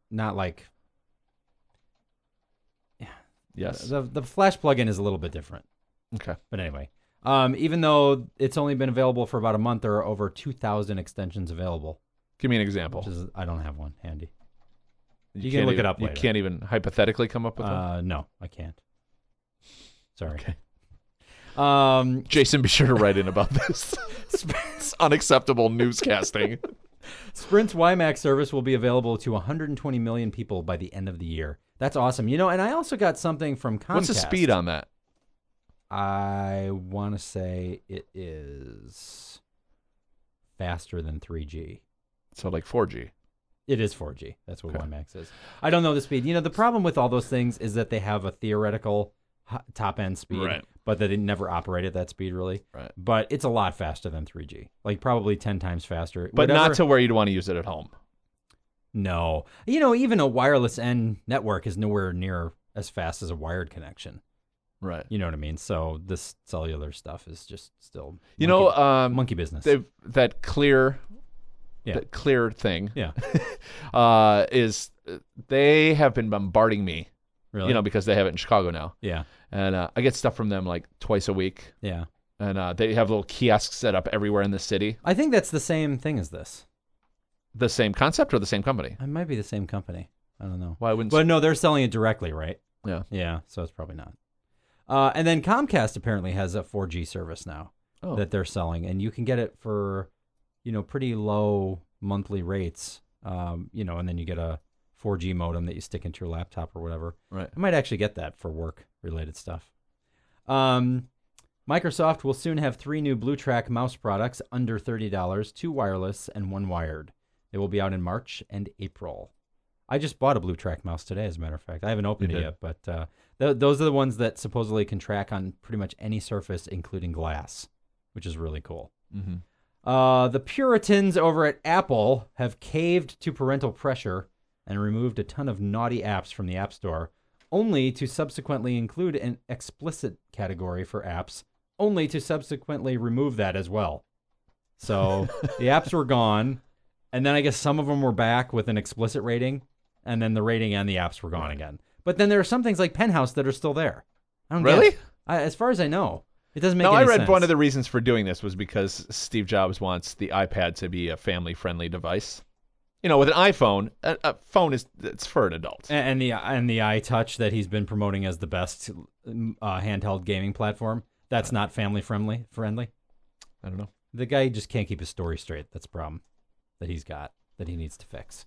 Yes. The Flash plugin is a little bit different. Okay. But anyway, even though it's only been available for about a month, there are over 2,000 extensions available. Give me an example. Which is, I don't have one handy. You can't can look even, it up later. You can't even hypothetically come up with one? No, I can't. Sorry. Okay. Jason, be sure to write in about this. It's unacceptable newscasting. Sprint's WiMAX service will be available to 120 million people by the end of the year. That's awesome. You know, and I also got something from Comcast. What's the speed on that? I want to say it is faster than 3G. So like 4G. It is 4G. That's what WiMAX is. I don't know the speed. You know, the problem with all those things is that they have a theoretical top-end speed, right, but that it never operate at that speed, really. Right. But it's a lot faster than 3G. Like, probably 10 times faster. But not to where you'd want to use it at home. No. You know, even a wireless end network is nowhere near as fast as a wired connection. Right. You know what I mean? So this cellular stuff is just still monkey business. That clear thing is they have been bombarding me. Really? You know, because they have it in Chicago now. Yeah. And I get stuff from them like twice a week. Yeah. And they have little kiosks set up everywhere in the city. I think that's the same thing as this. The same concept or the same company? It might be the same company. I don't know. Why wouldn't? But no, they're selling it directly, right? Yeah. Yeah, so it's probably not. And then Comcast apparently has a 4G service now that they're selling, and you can get it for, you know, pretty low monthly rates. You know, and then you get a 4G modem that you stick into your laptop or whatever. Right. I might actually get that for work-related stuff. Microsoft will soon have 3 new BlueTrack mouse products under $30, 2 wireless and 1 wired. They will be out in March and April. I just bought a BlueTrack mouse today, as a matter of fact. I haven't opened it yet, but those are the ones that supposedly can track on pretty much any surface, including glass, which is really cool. Mm-hmm. The Puritans over at Apple have caved to parental pressure and removed a ton of naughty apps from the App Store, only to subsequently include an explicit category for apps, only to subsequently remove that as well. So the apps were gone, and then I guess some of them were back with an explicit rating, and then the rating and the apps were gone again. But then there are some things like Penthouse that are still there. I don't really? get it. As far as I know, it doesn't make any sense. No, I read sense. one of the reasons for doing this was because Steve Jobs wants the iPad to be a family-friendly device. You know, with an iPhone, a phone it's for an adult. And the iTouch that he's been promoting as the best handheld gaming platform, that's not family friendly. I don't know. The guy just can't keep his story straight. That's a problem that he's got that he needs to fix.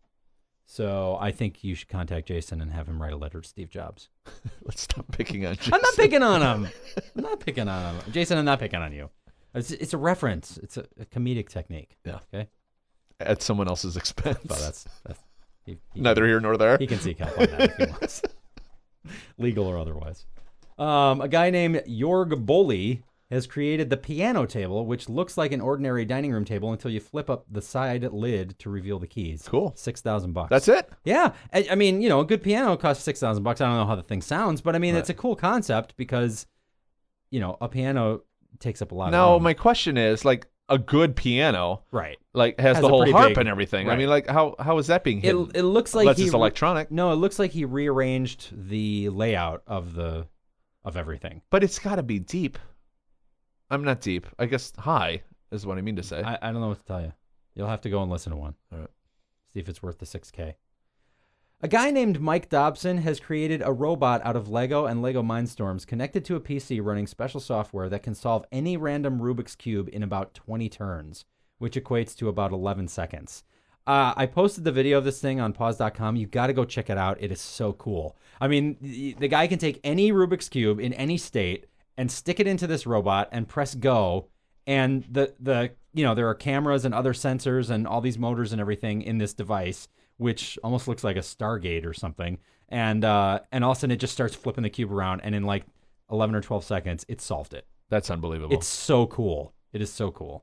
So I think you should contact Jason and have him write a letter to Steve Jobs. Let's stop picking on Jason. I'm not picking on him. Jason, I'm not picking on you. It's a reference. It's a comedic technique. Yeah. Okay. At someone else's expense. Well, that's he neither here nor there. He can seek help on that if he wants, legal or otherwise. A guy named Jorg Bolli has created the piano table, which looks like an ordinary dining room table until you flip up the side lid to reveal the keys. Cool. $6,000. That's it? Yeah. I mean, you know, a good piano costs $6,000. I don't know how the thing sounds, but I mean, It's a cool concept because, you know, a piano takes up a lot of room. My question is, like, a good piano, Right. like has Has the a whole pretty harp big- and everything. I right. mean, like how is that being hidden? It looks like Unless he it's electronic, No, it looks like he rearranged the layout of everything. but it's got to be deep. I'm not deep. I guess high is what I mean to say. I don't know what to tell you. You'll have to go and listen to one. All right. See if it's worth the $6K. A guy named Mike Dobson has created a robot out of Lego and Lego Mindstorms connected to a PC running special software that can solve any random Rubik's Cube in about 20 turns, which equates to about 11 seconds. I posted the video of this thing on pause.com. You got to go check it out. It is so cool. I mean, the guy can take any Rubik's Cube in any state and stick it into this robot and press go. And there are cameras and other sensors and all these motors and everything in this device, which almost looks like a Stargate or something. And all of a sudden it just starts flipping the cube around, and in like 11 or 12 seconds, it solved it. That's unbelievable. It's so cool. It is so cool.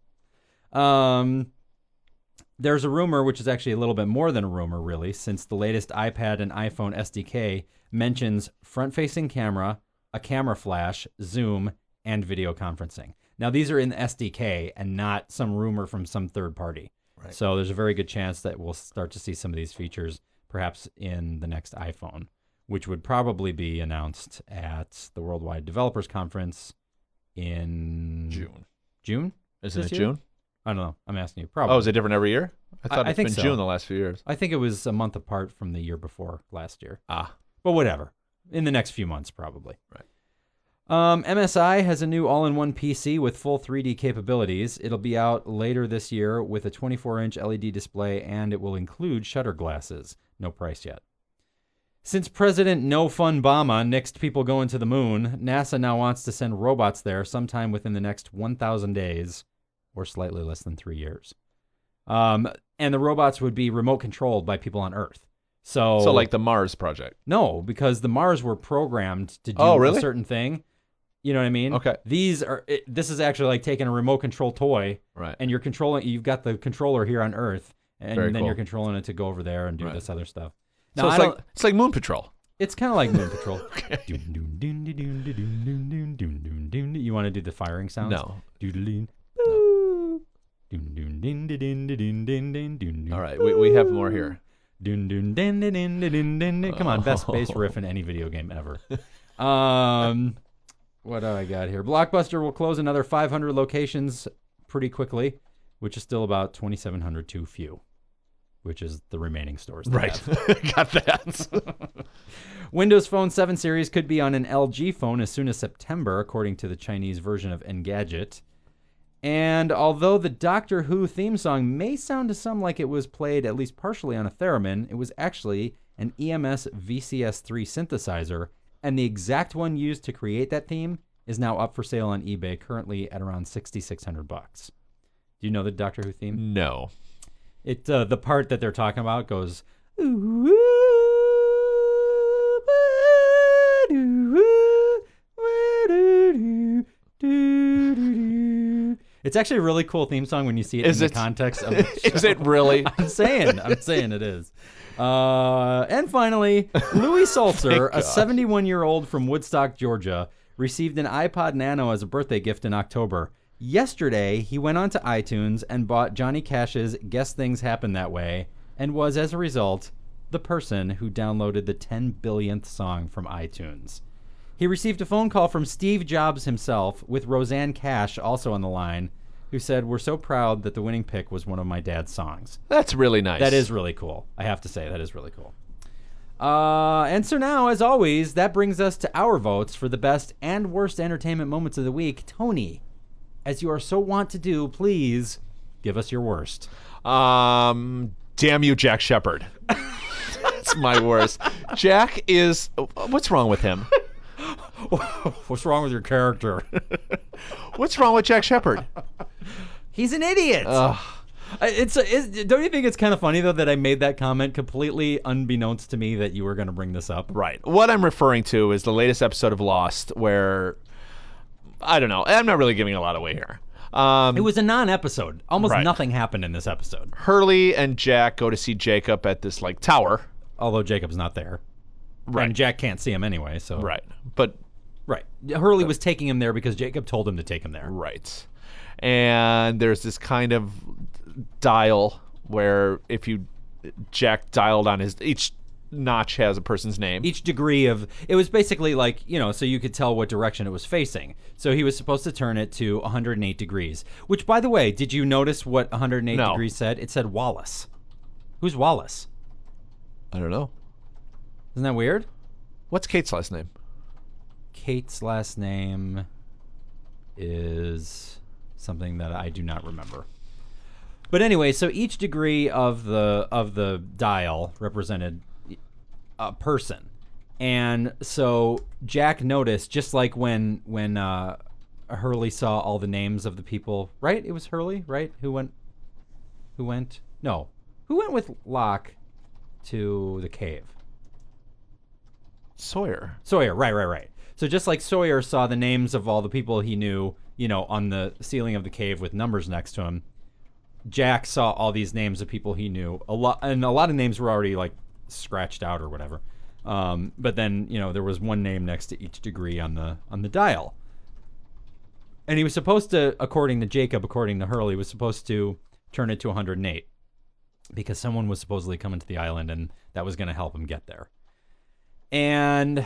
There's a rumor, which is actually a little bit more than a rumor, really, since the latest iPad and iPhone SDK mentions front-facing camera, a camera flash, zoom, and video conferencing. Now, these are in the SDK and not some rumor from some third party. Right. So there's a very good chance that we'll start to see some of these features perhaps in the next iPhone, which would probably be announced at the Worldwide Developers Conference in June. June? Isn't this it year? June? I don't know. I'm asking you. Probably. Oh, is it different every year? I thought I it's think been so. June the last few years. I think it was a month apart from the year before last year. Ah. But whatever. In the next few months, probably. Right. MSI has a new all-in-one PC with full 3D capabilities. It'll be out later this year with a 24-inch LED display, and it will include shutter glasses. No price yet. Since President No Fun Bama nixed people going to the moon, NASA now wants to send robots there sometime within the next 1,000 days, or slightly less than 3 years. And the robots would be remote controlled by people on Earth. So like the Mars project. No, because the Mars were programmed to do really? a certain thing. You know what I mean? Okay. This is actually like taking a remote control toy, Right. and you've got the controller here on Earth, and Very then cool. you're controlling it to go over there and do Right. this other stuff. So Now, it's like Moon Patrol. it's kind of like Moon Patrol. Okay. You want to do the firing sounds? No. All right. We have more here. Come on, best bass riff in any video game ever. What do I got here? Blockbuster will close another 500 locations pretty quickly, which is still about 2,700 too few, which is the remaining stores. Right. Got that. Windows Phone 7 series could be on an LG phone as soon as September, according to the Chinese version of Engadget. And although the Doctor Who theme song may sound to some like it was played at least partially on a theremin, it was actually an EMS VCS3 synthesizer, and the exact one used to create that theme is now up for sale on eBay, currently at around $6,600. Do you know the Doctor Who theme? No. It the part that they're talking about goes. It's actually a really cool theme song when you see it in the context of the show. Is it really? I'm saying it is. And finally, Louis Salzer, a 71-year-old from Woodstock, Georgia, received an iPod Nano as a birthday gift in October. Yesterday, he went onto iTunes and bought Johnny Cash's Guess Things Happen That Way, and was, as a result, the person who downloaded the 10 billionth song from iTunes. He received a phone call from Steve Jobs himself, with Roseanne Cash also on the line, who said, "We're so proud that the winning pick was one of my dad's songs." That's really nice. That is really cool. I have to say, that is really cool. And so now, as always, that brings us to our votes for the best and worst entertainment moments of the week. Tony, as you are so wont to do, please give us your worst. Damn you, Jack Shepard. That's my worst. Jack is... What's wrong with him? What's wrong with your character? What's wrong with Jack Shepard? He's an idiot. Don't you think it's kind of funny, though, that I made that comment completely unbeknownst to me that you were going to bring this up? Right. What I'm referring to is the latest episode of Lost where... I don't know. I'm not really giving a lot away here. It was a non-episode. Almost Right. nothing happened in this episode. Hurley and Jack go to see Jacob at this tower. Although Jacob's not there. Right. And Jack can't see him anyway, so... Right. But... Right. Hurley was taking him there because Jacob told him to take him there. Right. and there's this kind of dial where if you Jack dialed on each notch has a person's name. Each degree of it was basically like, so you could tell what direction it was facing. So he was supposed to turn it to 108 degrees. Which, by the way, did you notice what 108 No. degrees said? It said Wallace. Who's Wallace? I don't know. Isn't that weird? What's Kate's last name? Kate's last name is something that I do not remember. But anyway, so each degree of the dial represented a person. And so Jack noticed, just like when Hurley saw all the names of the people, right? It was Hurley, right? Who went with Locke to the cave? Sawyer, right. So just like Sawyer saw the names of all the people he knew, on the ceiling of the cave with numbers next to him, Jack saw all these names of people he knew. A lot of names were already like scratched out or whatever. But then, there was one name next to each degree on the dial. And he was supposed to, according to Hurley, was supposed to turn it to 108 because someone was supposedly coming to the island and that was going to help him get there. And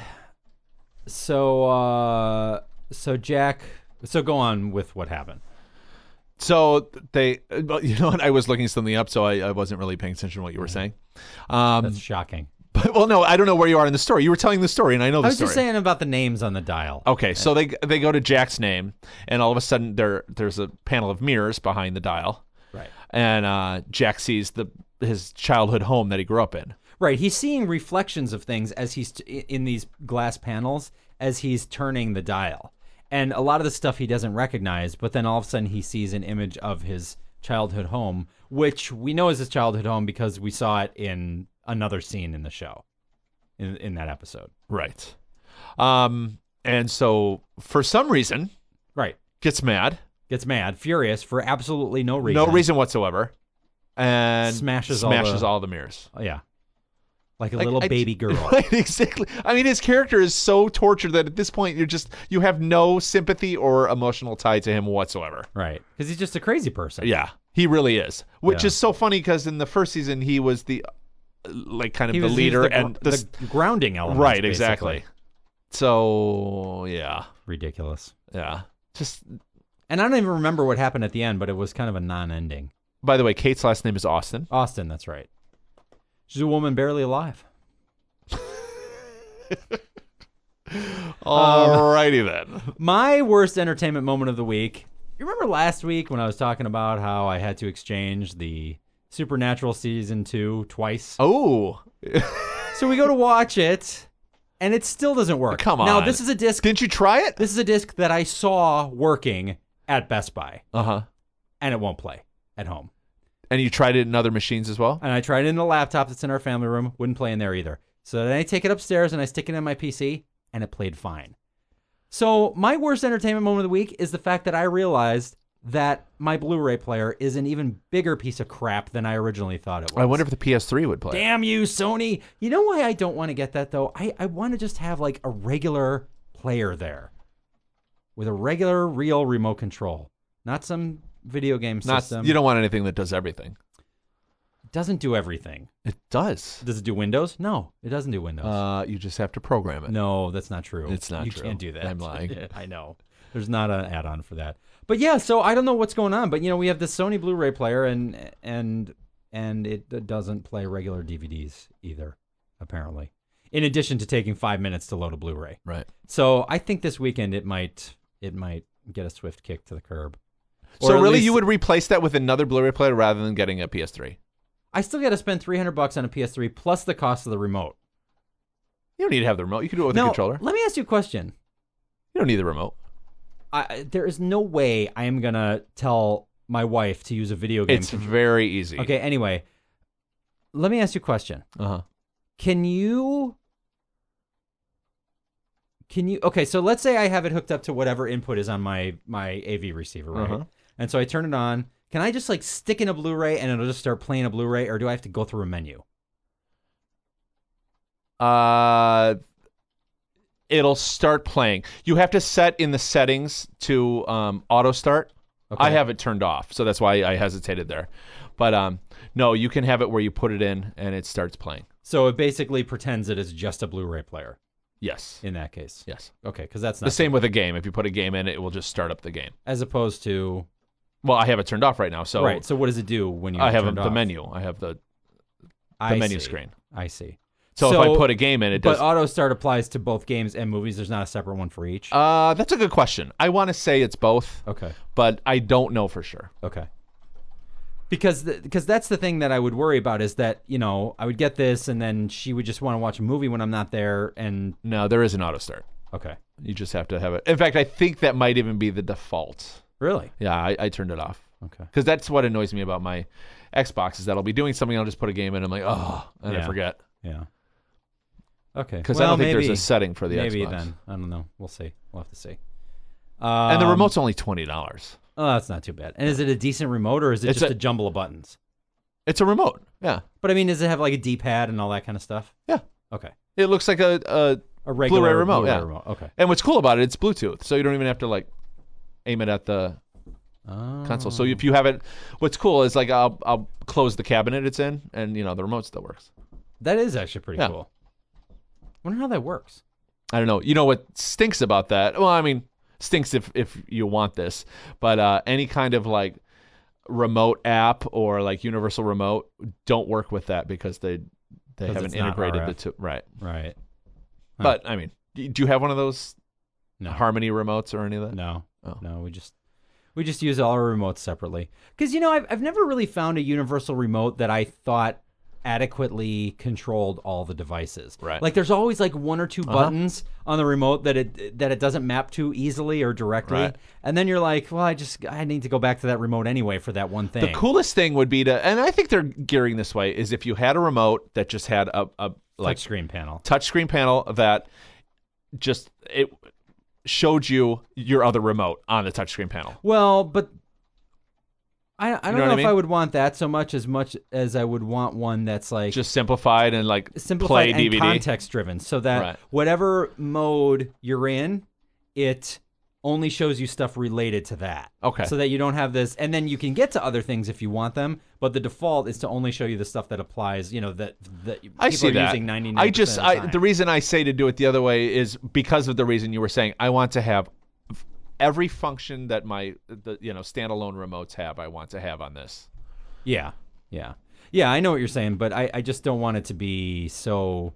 so go on with what happened. So what? I was looking something up, so I wasn't really paying attention to what you were saying. That's shocking. But, well, no, I don't know where you are in the story. You were telling the story, and I know the story. I was just saying about the names on the dial. Okay, so they go to Jack's name, and all of a sudden there's a panel of mirrors behind the dial. Right. And Jack sees his childhood home that he grew up in. Right. He's seeing reflections of things as he's in these glass panels as he's turning the dial. And a lot of the stuff he doesn't recognize, but then all of a sudden he sees an image of his childhood home, which we know is his childhood home because we saw it in another scene in the show, in that episode. Right. And so for some reason, right, gets mad, furious for absolutely no reason. No reason whatsoever, and smashes all the mirrors. Oh, yeah. Like a little baby girl. Right, exactly. I mean, his character is so tortured that at this point you have no sympathy or emotional tie to him whatsoever. Right. Because he's just a crazy person. Yeah, he really is. Which is so funny because in the first season he was the the leader and the grounding element. Right, exactly. So yeah, ridiculous. Yeah, and I don't even remember what happened at the end, but it was kind of a non-ending. By the way, Kate's last name is Austin. Austin, that's right. She's a woman barely alive. Alrighty then. My worst entertainment moment of the week. You remember last week when I was talking about how I had to exchange the Supernatural season 2 twice? Oh. So we go to watch it, and it still doesn't work. Come on. Now, this is a disc. Didn't you try it? This is a disc that I saw working at Best Buy. Uh-huh. And it won't play at home. And you tried it in other machines as well? And I tried it in the laptop that's in our family room. Wouldn't play in there either. So then I take it upstairs and I stick it in my PC, and it played fine. So my worst entertainment moment of the week is the fact that I realized that my Blu-ray player is an even bigger piece of crap than I originally thought it was. I wonder if the PS3 would play. Damn you, Sony. You know why I don't want to get that, though? I want to just have like a regular player there with a regular, real remote control. Not some video game system. You don't want anything that does everything. It doesn't do everything. It does. Does it do Windows? No, it doesn't do Windows. You just have to program it. No, that's not true. It's not true. You can't do that. I'm lying. I know. There's not an add-on for that. But yeah, so I don't know what's going on. But we have this Sony Blu-ray player, and it doesn't play regular DVDs either, apparently. In addition to taking 5 minutes to load a Blu-ray. Right. So I think this weekend it might get a swift kick to the curb. So really, you would replace that with another Blu-ray player rather than getting a PS3? I still got to spend $300 on a PS3 plus the cost of the remote. You don't need to have the remote. You can do it with a controller. Let me ask you a question. You don't need the remote. There is no way I am going to tell my wife to use a video game. It's very easy. Okay, anyway. Let me ask you a question. Uh-huh. Can you... Okay, so let's say I have it hooked up to whatever input is on my AV receiver, right? Uh-huh. And so I turn it on. Can I just stick in a Blu-ray and it'll just start playing a Blu-ray, or do I have to go through a menu? It'll start playing. You have to set in the settings to auto start. Okay. I have it turned off, so that's why I hesitated there. But no, you can have it where you put it in and it starts playing. So it basically pretends that it's just a Blu-ray player Yes. in that case. Yes. Okay, because that's not The same with a game. If you put a game in, it will just start up the game. as opposed to Well, I have it turned off right now, so right. So what does it do when you I have turned the off? menu. I have the I menu see. screen. I see. So if I put a game in, it does. But auto start applies to both games and movies. There's not a separate one for each. That's a good question. I want to say it's both, Okay. but I don't know for sure. Okay. Because that's the thing that I would worry about is that, I would get this and then she would just want to watch a movie when I'm not there and No, there is an auto start. okay. You just have to have it. In fact, I think that might even be the default. Really? Yeah, I turned it off. Okay. Because that's what annoys me about my Xbox is that I'll be doing something, I'll just put a game in, I'm like, and I Yeah. forget. Yeah. Okay. Because I don't think there's a setting for the maybe Xbox. then. I don't know. We'll see. We'll have to see. And the remote's only $20. Oh, that's not too bad. And is it a decent remote or is it It's just a- a jumble of buttons? It's a remote. Yeah. But I mean, does it have like a D-pad and all that kind of stuff? Yeah. Okay. It looks like a A regular Blu-ray remote, Blu-ray yeah. remote. Okay. and what's cool about it, it's Bluetooth, so you don't even have to like aim it at the Oh. console. So if you have it, what's cool is like I'll close the cabinet it's in, and the remote still works. That is actually pretty Yeah. cool. Wonder how that works. I don't know. You know what stinks about that? Well, I mean, stinks if you want this, but any kind of like remote app or like universal remote don't work with that because they 'Cause haven't it's not integrated the RF. two. Right. Right. Huh. But I mean, do you have one of those No. Harmony remotes or any of that? No. Oh. No, we just use all our remotes separately. Because I've never really found a universal remote that I thought adequately controlled all the devices. Right. Like there's always like one or two buttons on the remote that it doesn't map to easily or directly. Right. And then you're like, well, I need to go back to that remote anyway for that one thing. The coolest thing would be to, and I think they're gearing this way, is if you had a remote that just had a like touchscreen panel. touchscreen panel that just it showed you your other remote on the touchscreen panel. Well, but I don't know know what I if mean? I would want that so much as I would want one that's like Just simplified and like simplified play and DVD. context driven, so that Right. whatever mode you're in, it only shows you stuff related to that. Okay. So that you don't have this, and then you can get to other things if you want them, but the default is to only show you the stuff that applies. That I people see are that. using 99%. I of the time. the reason I say to do it the other way is because of the reason you were saying. I want to have every function that my standalone remotes have. I want to have on this. Yeah. I know what you're saying, but I just don't want it to be so.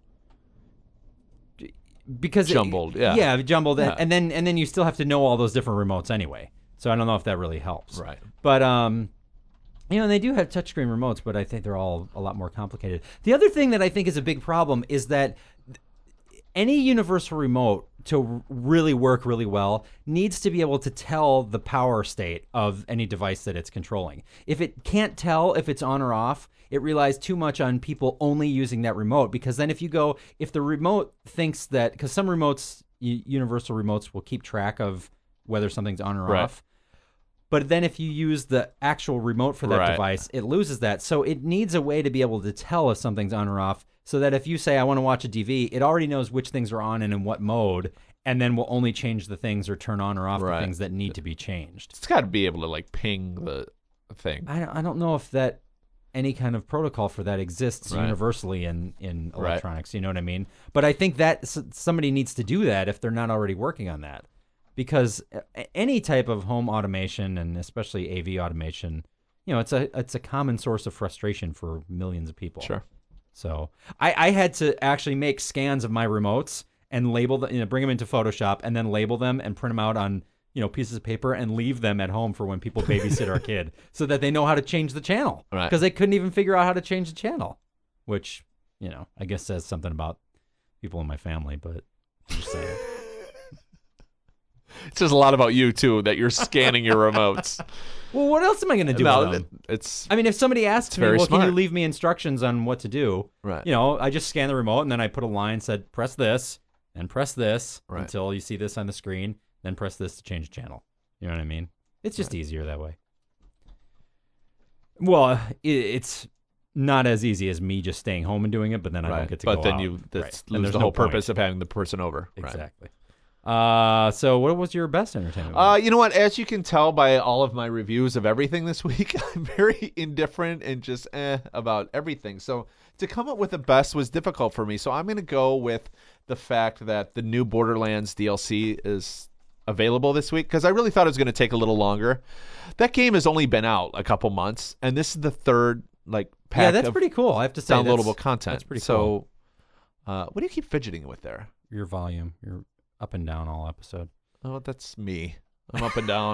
Because Jumbled, yeah. jumbled, Yeah. and then you still have to know all those different remotes anyway. So I don't know if that really helps. Right. But and they do have touchscreen remotes, but I think they're all a lot more complicated. The other thing that I think is a big problem is that any universal remote to really work really well needs to be able to tell the power state of any device that it's controlling. If it can't tell if it's on or off, it relies too much on people only using that remote, because then if the remote thinks that, because some remotes, universal remotes will keep track of whether something's on or Right. off. But then if you use the actual remote for that Right. device, it loses that. So it needs a way to be able to tell if something's on or off, so that if you say, I want to watch a DV, it already knows which things are on and in what mode, and then will only change the things or turn on or off Right. the things that need to be changed. It's got to be able to like ping the thing. I don't know if that any kind of protocol for that exists Right. universally in Right. electronics. You know what I mean? But I think that somebody needs to do that if they're not already working on that. Because any type of home automation, and especially AV automation, it's a common source of frustration for millions of people. Sure. So I had to actually make scans of my remotes and label them, bring them into Photoshop, and then label them and print them out on pieces of paper and leave them at home for when people babysit our kid, so that they know how to change the channel. Right. Because they couldn't even figure out how to change the channel, which I guess says something about people in my family. But I'm just saying. It says a lot about you too that you're scanning your remotes. Well, what else am I going to do No, with them? it's I mean, if somebody asks me, very well, can you smart. leave me instructions on what to do? right. I just scan the remote and then I put a line, said, press this and press this Right. until you see this on the screen, then press this to change channel. You know what I mean? It's just easier that way. Well, it's not as easy as me just staying home and doing it, but then I don't get to go But then out. you Right. that's And lose there's the no whole point. purpose of having the person over. Right. Exactly. So what was your best entertainment? You know what? As you can tell by all of my reviews of everything this week, I'm very indifferent and just about everything. So to come up with the best was difficult for me. So I'm going to go with the fact that the new Borderlands DLC is available this week, because I really thought it was going to take a little longer. That game has only been out a couple months, and this is the third pack Yeah, that's of pretty cool. I have to say, downloadable content. That's pretty cool. So what do you keep fidgeting with there? Your volume, you're up and down all episode. Oh, that's me. I'm up and down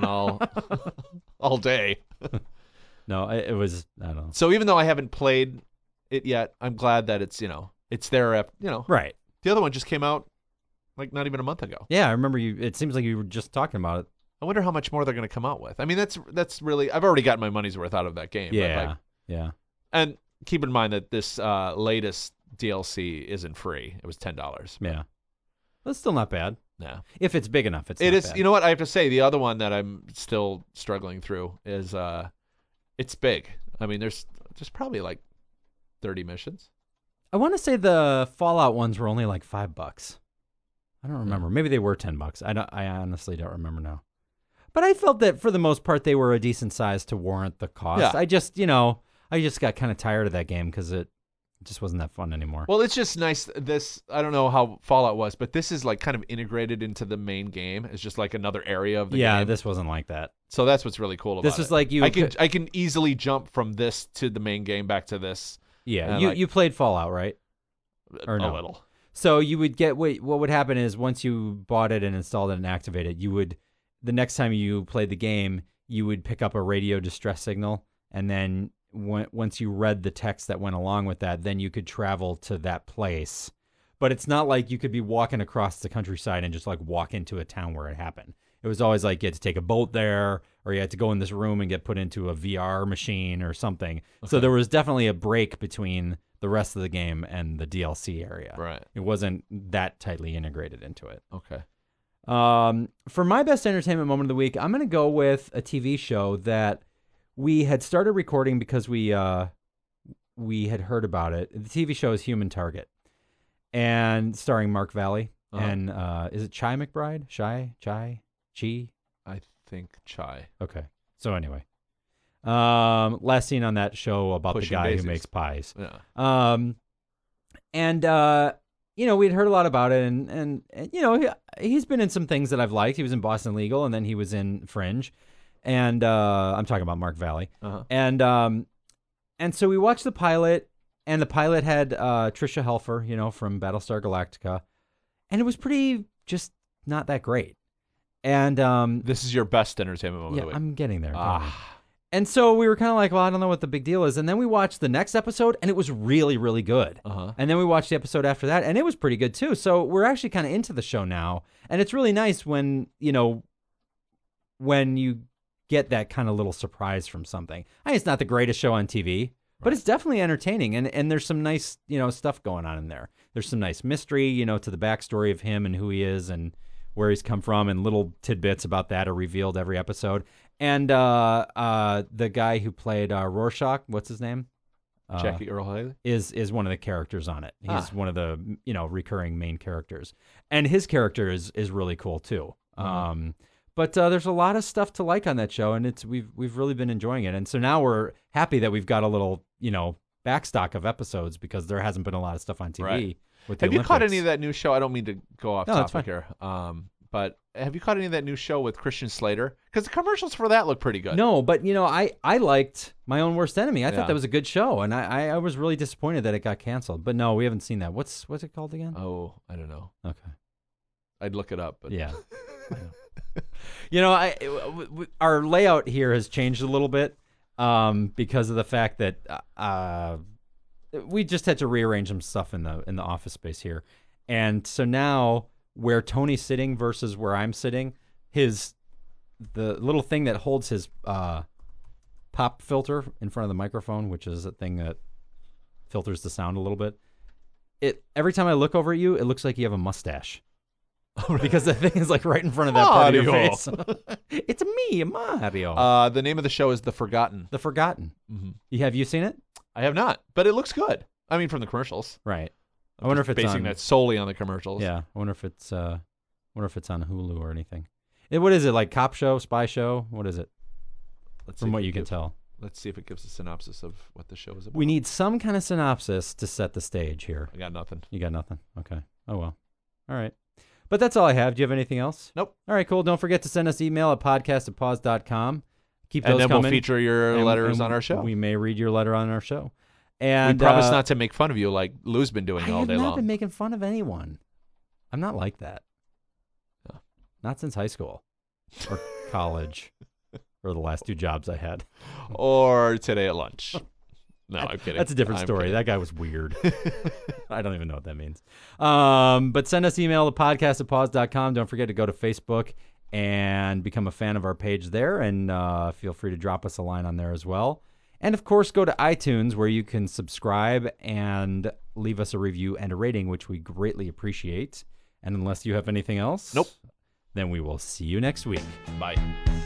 all day. No, it was, I don't know. So even though I haven't played it yet, I'm glad that it's it's there. Right. The other one just came out like not even a month ago. Yeah, I remember you. It seems like you were just talking about it. I wonder how much more they're going to come out with. I mean, that's really, I've already gotten my money's worth out of that game. Yeah, yeah. And keep in mind that this latest DLC isn't free. It was $10. Yeah. That's still not bad. Yeah. If it's big enough, It not is. bad. You know what? I have to say, the other one that I'm still struggling through is it's big. I mean, there's probably like 30 missions. I want to say the Fallout ones were only like $5. I don't remember. Maybe they were $10. I honestly don't remember now. But I felt that for the most part they were a decent size to warrant the cost. Yeah. I just got kind of tired of that game because it just wasn't that fun anymore. Well, it's just nice. I don't know how Fallout was, but this is like kind of integrated into the main game. It's just like another area of the game. This wasn't like that. So that's what's really cool about it. This was like I can easily jump from this to the main game back to this. Yeah, you played Fallout, right? Or no? A little. So you would get what would happen is once you bought it and installed it and activated it, the next time you played the game, you would pick up a radio distress signal, and then once you read the text that went along with that, then you could travel to that place. But it's not like you could be walking across the countryside and just like walk into a town where it happened. It was always like you had to take a boat there, or you had to go in this room and get put into a VR machine or something. Okay. So there was definitely a break between the rest of the game and the DLC area. Right. It wasn't that tightly integrated into it. Okay. For my best entertainment moment of the week, I'm going to go with a TV show that we had started recording because we had heard about it. The TV show is Human Target, and starring Mark Valley. Uh-huh. And is it Chi McBride? Chi? I think Chai. Okay. So anyway, last seen on that show about Pushing the guy daisies. who makes pies. Yeah. We'd heard a lot about it, and he's been in some things that I've liked. He was in Boston Legal, and then he was in Fringe, and I'm talking about Mark Valley. Uh-huh. And so we watched the pilot, and the pilot had Tricia Helfer, from Battlestar Galactica, and it was pretty just not that great. And this is your best entertainment moment of the week. I'm getting there. And so we were kind of like, well, I don't know what the big deal is. And then we watched the next episode, and it was really, really good. Uh-huh. And then we watched the episode after that, and it was pretty good too. So we're actually kind of into the show now, and it's really nice when you get that kind of little surprise from something. I mean, it's not the greatest show on TV, but it's definitely entertaining, and there's some nice stuff going on in there. There's some nice mystery, to the backstory of him and who he is and where he's come from, and little tidbits about that are revealed every episode. And the guy who played Rorschach, what's his name? Jackie Earle Haley is one of the characters on it. He's one of the recurring main characters, and his character is really cool too. Mm-hmm. But there's a lot of stuff to like on that show, and we've really been enjoying it. And so now we're happy that we've got a little backstock of episodes because there hasn't been a lot of stuff on TV. Right. With the Have you Olympics. caught any of that new show? I don't mean to go off that's topic here. But have you caught any of that new show with Christian Slater? Because the commercials for that look pretty good. No, but I liked My Own Worst Enemy. I thought that was a good show, and I was really disappointed that it got canceled. But no, we haven't seen that. What's it called again? Oh, I don't know. Okay, I'd look it up. But yeah. Our layout here has changed a little bit because of the fact that we just had to rearrange some stuff in the office space here, and so now where Tony's sitting versus where I'm sitting, the little thing that holds his pop filter in front of the microphone, which is a thing that filters the sound a little bit. Every time I look over at you, it looks like you have a mustache. Because the thing is like right in front of that part of your face. It's me, Mario. The name of the show is The Forgotten. The Forgotten. Mm-hmm. Have you seen it? I have not, but it looks good. I mean, from the commercials. Right. I wonder if it's basing that solely on the commercials. Yeah. I wonder if it's Wonder if it's on Hulu or anything. What is it, like cop show, spy show? What is it? From what you can tell. Let's see if it gives a synopsis of what the show is about. We need some kind of synopsis to set the stage here. I got nothing. You got nothing? Okay. Oh, well. All right. But that's all I have. Do you have anything else? Nope. All right, cool. Don't forget to send us email at podcast@pause.com. Keep those And then coming. we'll feature your letters on our show. We may read your letter on our show. And we promise not to make fun of you like Lou's been doing all day I have long. not been making fun of anyone. I'm not like that. Oh. Not since high school or college or the last 2 jobs I had. Or today at lunch. No, I'm kidding. That's a different story. Kidding. That guy was weird. I don't even know what that means. But send us email to podcast@pause.com. Don't forget to go to Facebook and become a fan of our page there. And feel free to drop us a line on there as well. And, of course, go to iTunes where you can subscribe and leave us a review and a rating, which we greatly appreciate. And unless you have anything else, Nope. Then we will see you next week. Bye.